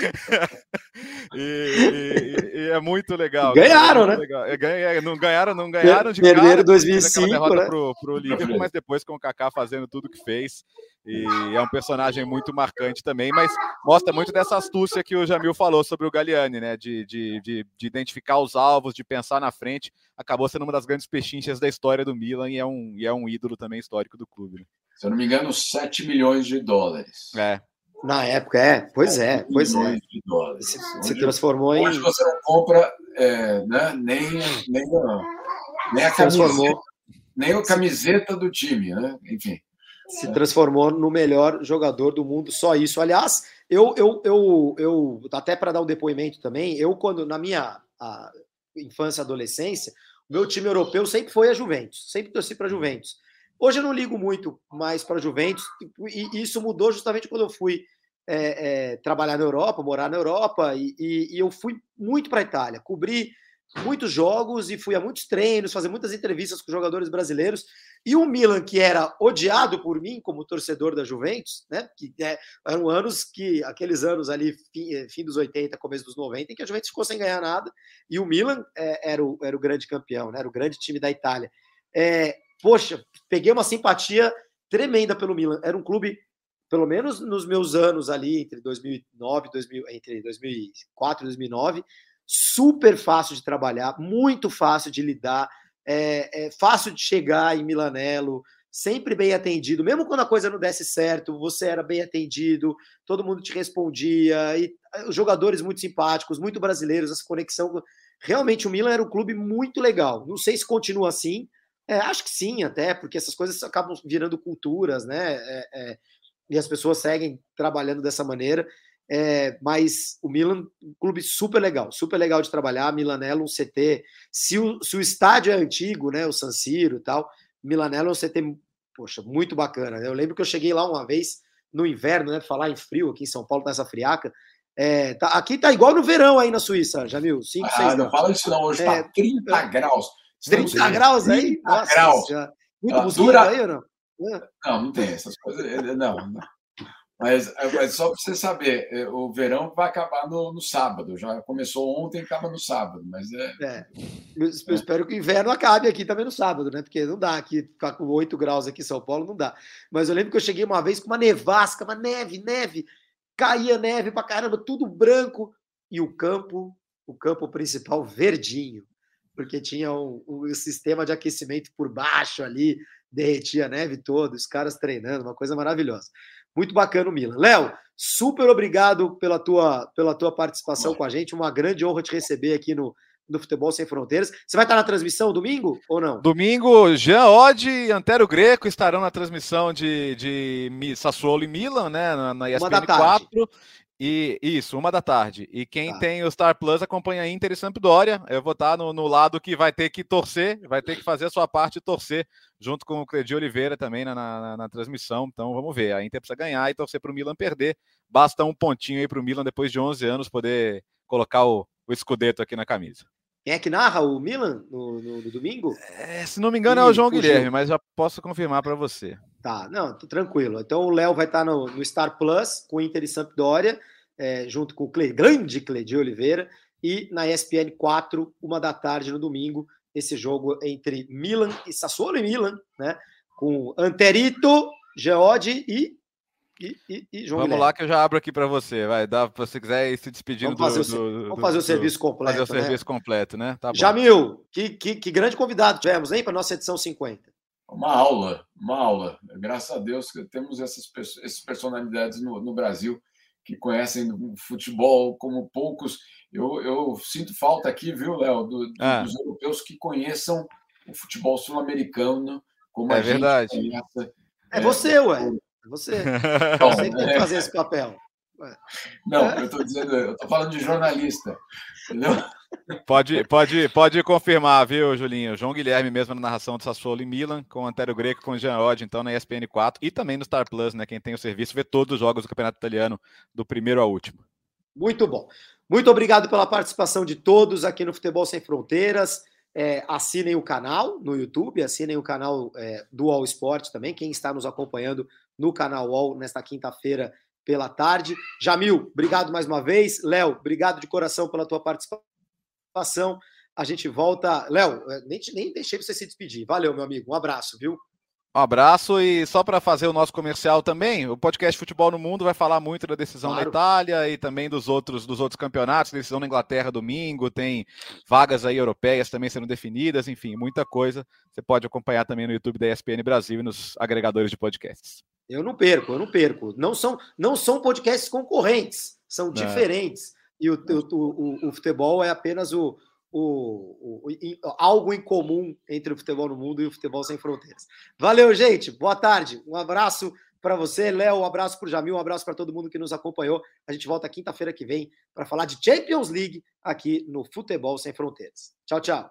e é muito legal. Ganharam, né? Não ganharam de perderam cara, 2005, derrota, né? pro Liverpool, mas depois com o Kaká fazendo tudo que fez. E é um personagem muito marcante também, mas mostra muito dessa astúcia que o Jamil falou sobre o Galliani, né? De identificar os alvos, de pensar na frente. Acabou sendo uma das grandes pechinchas da história do Milan e é um ídolo também histórico do clube. Né? Se eu não me engano, 7 milhões de dólares. Na época, pois é. De dólares. Se transformou em... Hoje você não compra né, nem a camiseta, nem a camiseta do time, né? Enfim. Se transformou no melhor jogador do mundo, só isso. Aliás, eu até para dar um depoimento também, quando na minha infância e adolescência, o meu time europeu sempre foi a Juventus, sempre torci para a Juventus. Hoje eu não ligo muito mais para a Juventus, e isso mudou justamente quando eu fui trabalhar na Europa, morar na Europa, e eu fui muito para a Itália, cobri muitos jogos e fui a muitos treinos, fazer muitas entrevistas com jogadores brasileiros. E o Milan, que era odiado por mim como torcedor da Juventus, né? Que eram aqueles anos ali, fim dos 80, começo dos 90, em que a Juventus ficou sem ganhar nada, e o Milan era o grande campeão, né? Era o grande time da Itália. Poxa, peguei uma simpatia tremenda pelo Milan. Era um clube, pelo menos nos meus anos ali, entre 2004 e 2009, super fácil de trabalhar, muito fácil de lidar, fácil de chegar em Milanello, sempre bem atendido, mesmo quando a coisa não desse certo, você era bem atendido, todo mundo te respondia, e os jogadores muito simpáticos, muito brasileiros, essa conexão. Realmente o Milan era um clube muito legal. Não sei se continua assim, acho que sim, até, porque essas coisas acabam virando culturas, né? E as pessoas seguem trabalhando dessa maneira. Mas o Milan, um clube super legal de trabalhar. Milanello, um CT. Se o estádio é antigo, né, o San Siro e tal, Milanello é um CT, poxa, muito bacana. Eu lembro que eu cheguei lá uma vez no inverno, né, falar em frio, aqui em São Paulo tá essa friaca. Aqui tá igual no verão aí na Suíça, Jamil, 5, 6 graus. Não fala isso não, hoje tá 30 graus. 30 graus aí? 30 Nossa, graus. Muito mosquito aí ou não? Não tem essas coisas. Não. Mas só para você saber, o verão vai acabar no sábado. Já começou ontem e acaba no sábado. Mas Eu espero que o inverno acabe aqui também no sábado, né? Porque não dá aqui, ficar com 8 graus aqui em São Paulo, não dá. Mas eu lembro que eu cheguei uma vez com uma nevasca, uma neve. Caía neve pra caramba, tudo branco. E o campo principal verdinho. Porque tinha um sistema de aquecimento por baixo ali, derretia a neve toda, os caras treinando, uma coisa maravilhosa. Muito bacana o Milan. Léo, super obrigado pela tua participação com a gente, uma grande honra te receber aqui no Futebol Sem Fronteiras. Você vai estar na transmissão domingo ou não? Domingo, Jean Oddi e Antero Greco estarão na transmissão de Sassuolo e Milan, né, na ESPN 4. E isso, 1h. E quem tem o Star Plus acompanha a Inter e Sampdoria. Eu vou estar no lado que vai ter que torcer, vai ter que fazer a sua parte e torcer, junto com o Cledir Oliveira também na transmissão. Então vamos ver, a Inter precisa ganhar e torcer para o Milan perder. Basta um pontinho aí para o Milan, depois de 11 anos, poder colocar o Scudetto aqui na camisa. Quem é que narra o Milan no domingo? Se não me engano é o João Guilherme, mas já posso confirmar para você. Tá, não, tô tranquilo. Então o Léo vai estar no Star Plus com Inter e Sampdoria, junto com o grande Cledir Oliveira, e na ESPN 4, 1h no domingo, esse jogo entre Milan e Sassuolo e Milan, né? Com Anterito, Geode e João Vamos Guilherme. lá que eu já abro aqui para você. Vai dar para você quiser ir se despedindo vamos fazer o serviço completo. Fazer o serviço completo, né? Tá bom. Jamil, que grande convidado tivemos, hein, para nossa edição 50. Uma aula. Graças a Deus que temos essas personalidades no Brasil que conhecem o futebol como poucos. Eu sinto falta aqui, viu, Léo, dos europeus que conheçam o futebol sul-americano como a gente verdade. conhece. Você, ué. Você tem que fazer esse papel. Não, eu estou falando de jornalista, entendeu? Pode confirmar, viu, Julinho? João Guilherme mesmo na narração de Sassuolo e Milan, com Antero Greco, com Jean Oddi, então na ESPN 4 e também no Star Plus, né? Quem tem o serviço vê todos os jogos do Campeonato Italiano, do primeiro ao último. Muito bom. Muito obrigado pela participação de todos aqui no Futebol Sem Fronteiras. Assinem o canal no YouTube, assinem o canal do All Sport também, quem está nos acompanhando no canal All nesta quinta-feira pela tarde. Jamil, obrigado mais uma vez. Léo, obrigado de coração pela tua participação. A gente volta. Léo, nem deixei você se despedir. Valeu, meu amigo. Um abraço, viu? Um abraço, e só para fazer o nosso comercial também, o podcast Futebol no Mundo vai falar muito da decisão da Itália e também dos outros campeonatos, decisão na Inglaterra domingo, tem vagas aí europeias também sendo definidas, enfim, muita coisa. Você pode acompanhar também no YouTube da ESPN Brasil e nos agregadores de podcasts. Eu não perco. Não são podcasts concorrentes, são diferentes. E o futebol é apenas algo em comum entre o Futebol no Mundo e o Futebol Sem Fronteiras. Valeu, gente. Boa tarde. Um abraço para você, Léo. Um abraço para o Jamil. Um abraço para todo mundo que nos acompanhou. A gente volta quinta-feira que vem para falar de Champions League aqui no Futebol Sem Fronteiras. Tchau, tchau.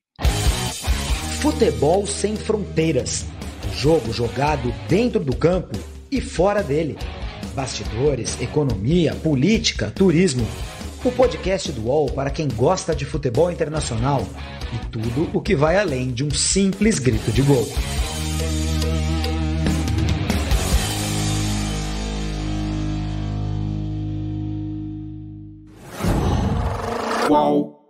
Futebol Sem Fronteiras. Jogo jogado dentro do campo e fora dele. Bastidores, economia, política, turismo. O podcast do UOL para quem gosta de futebol internacional e tudo o que vai além de um simples grito de gol. UOL.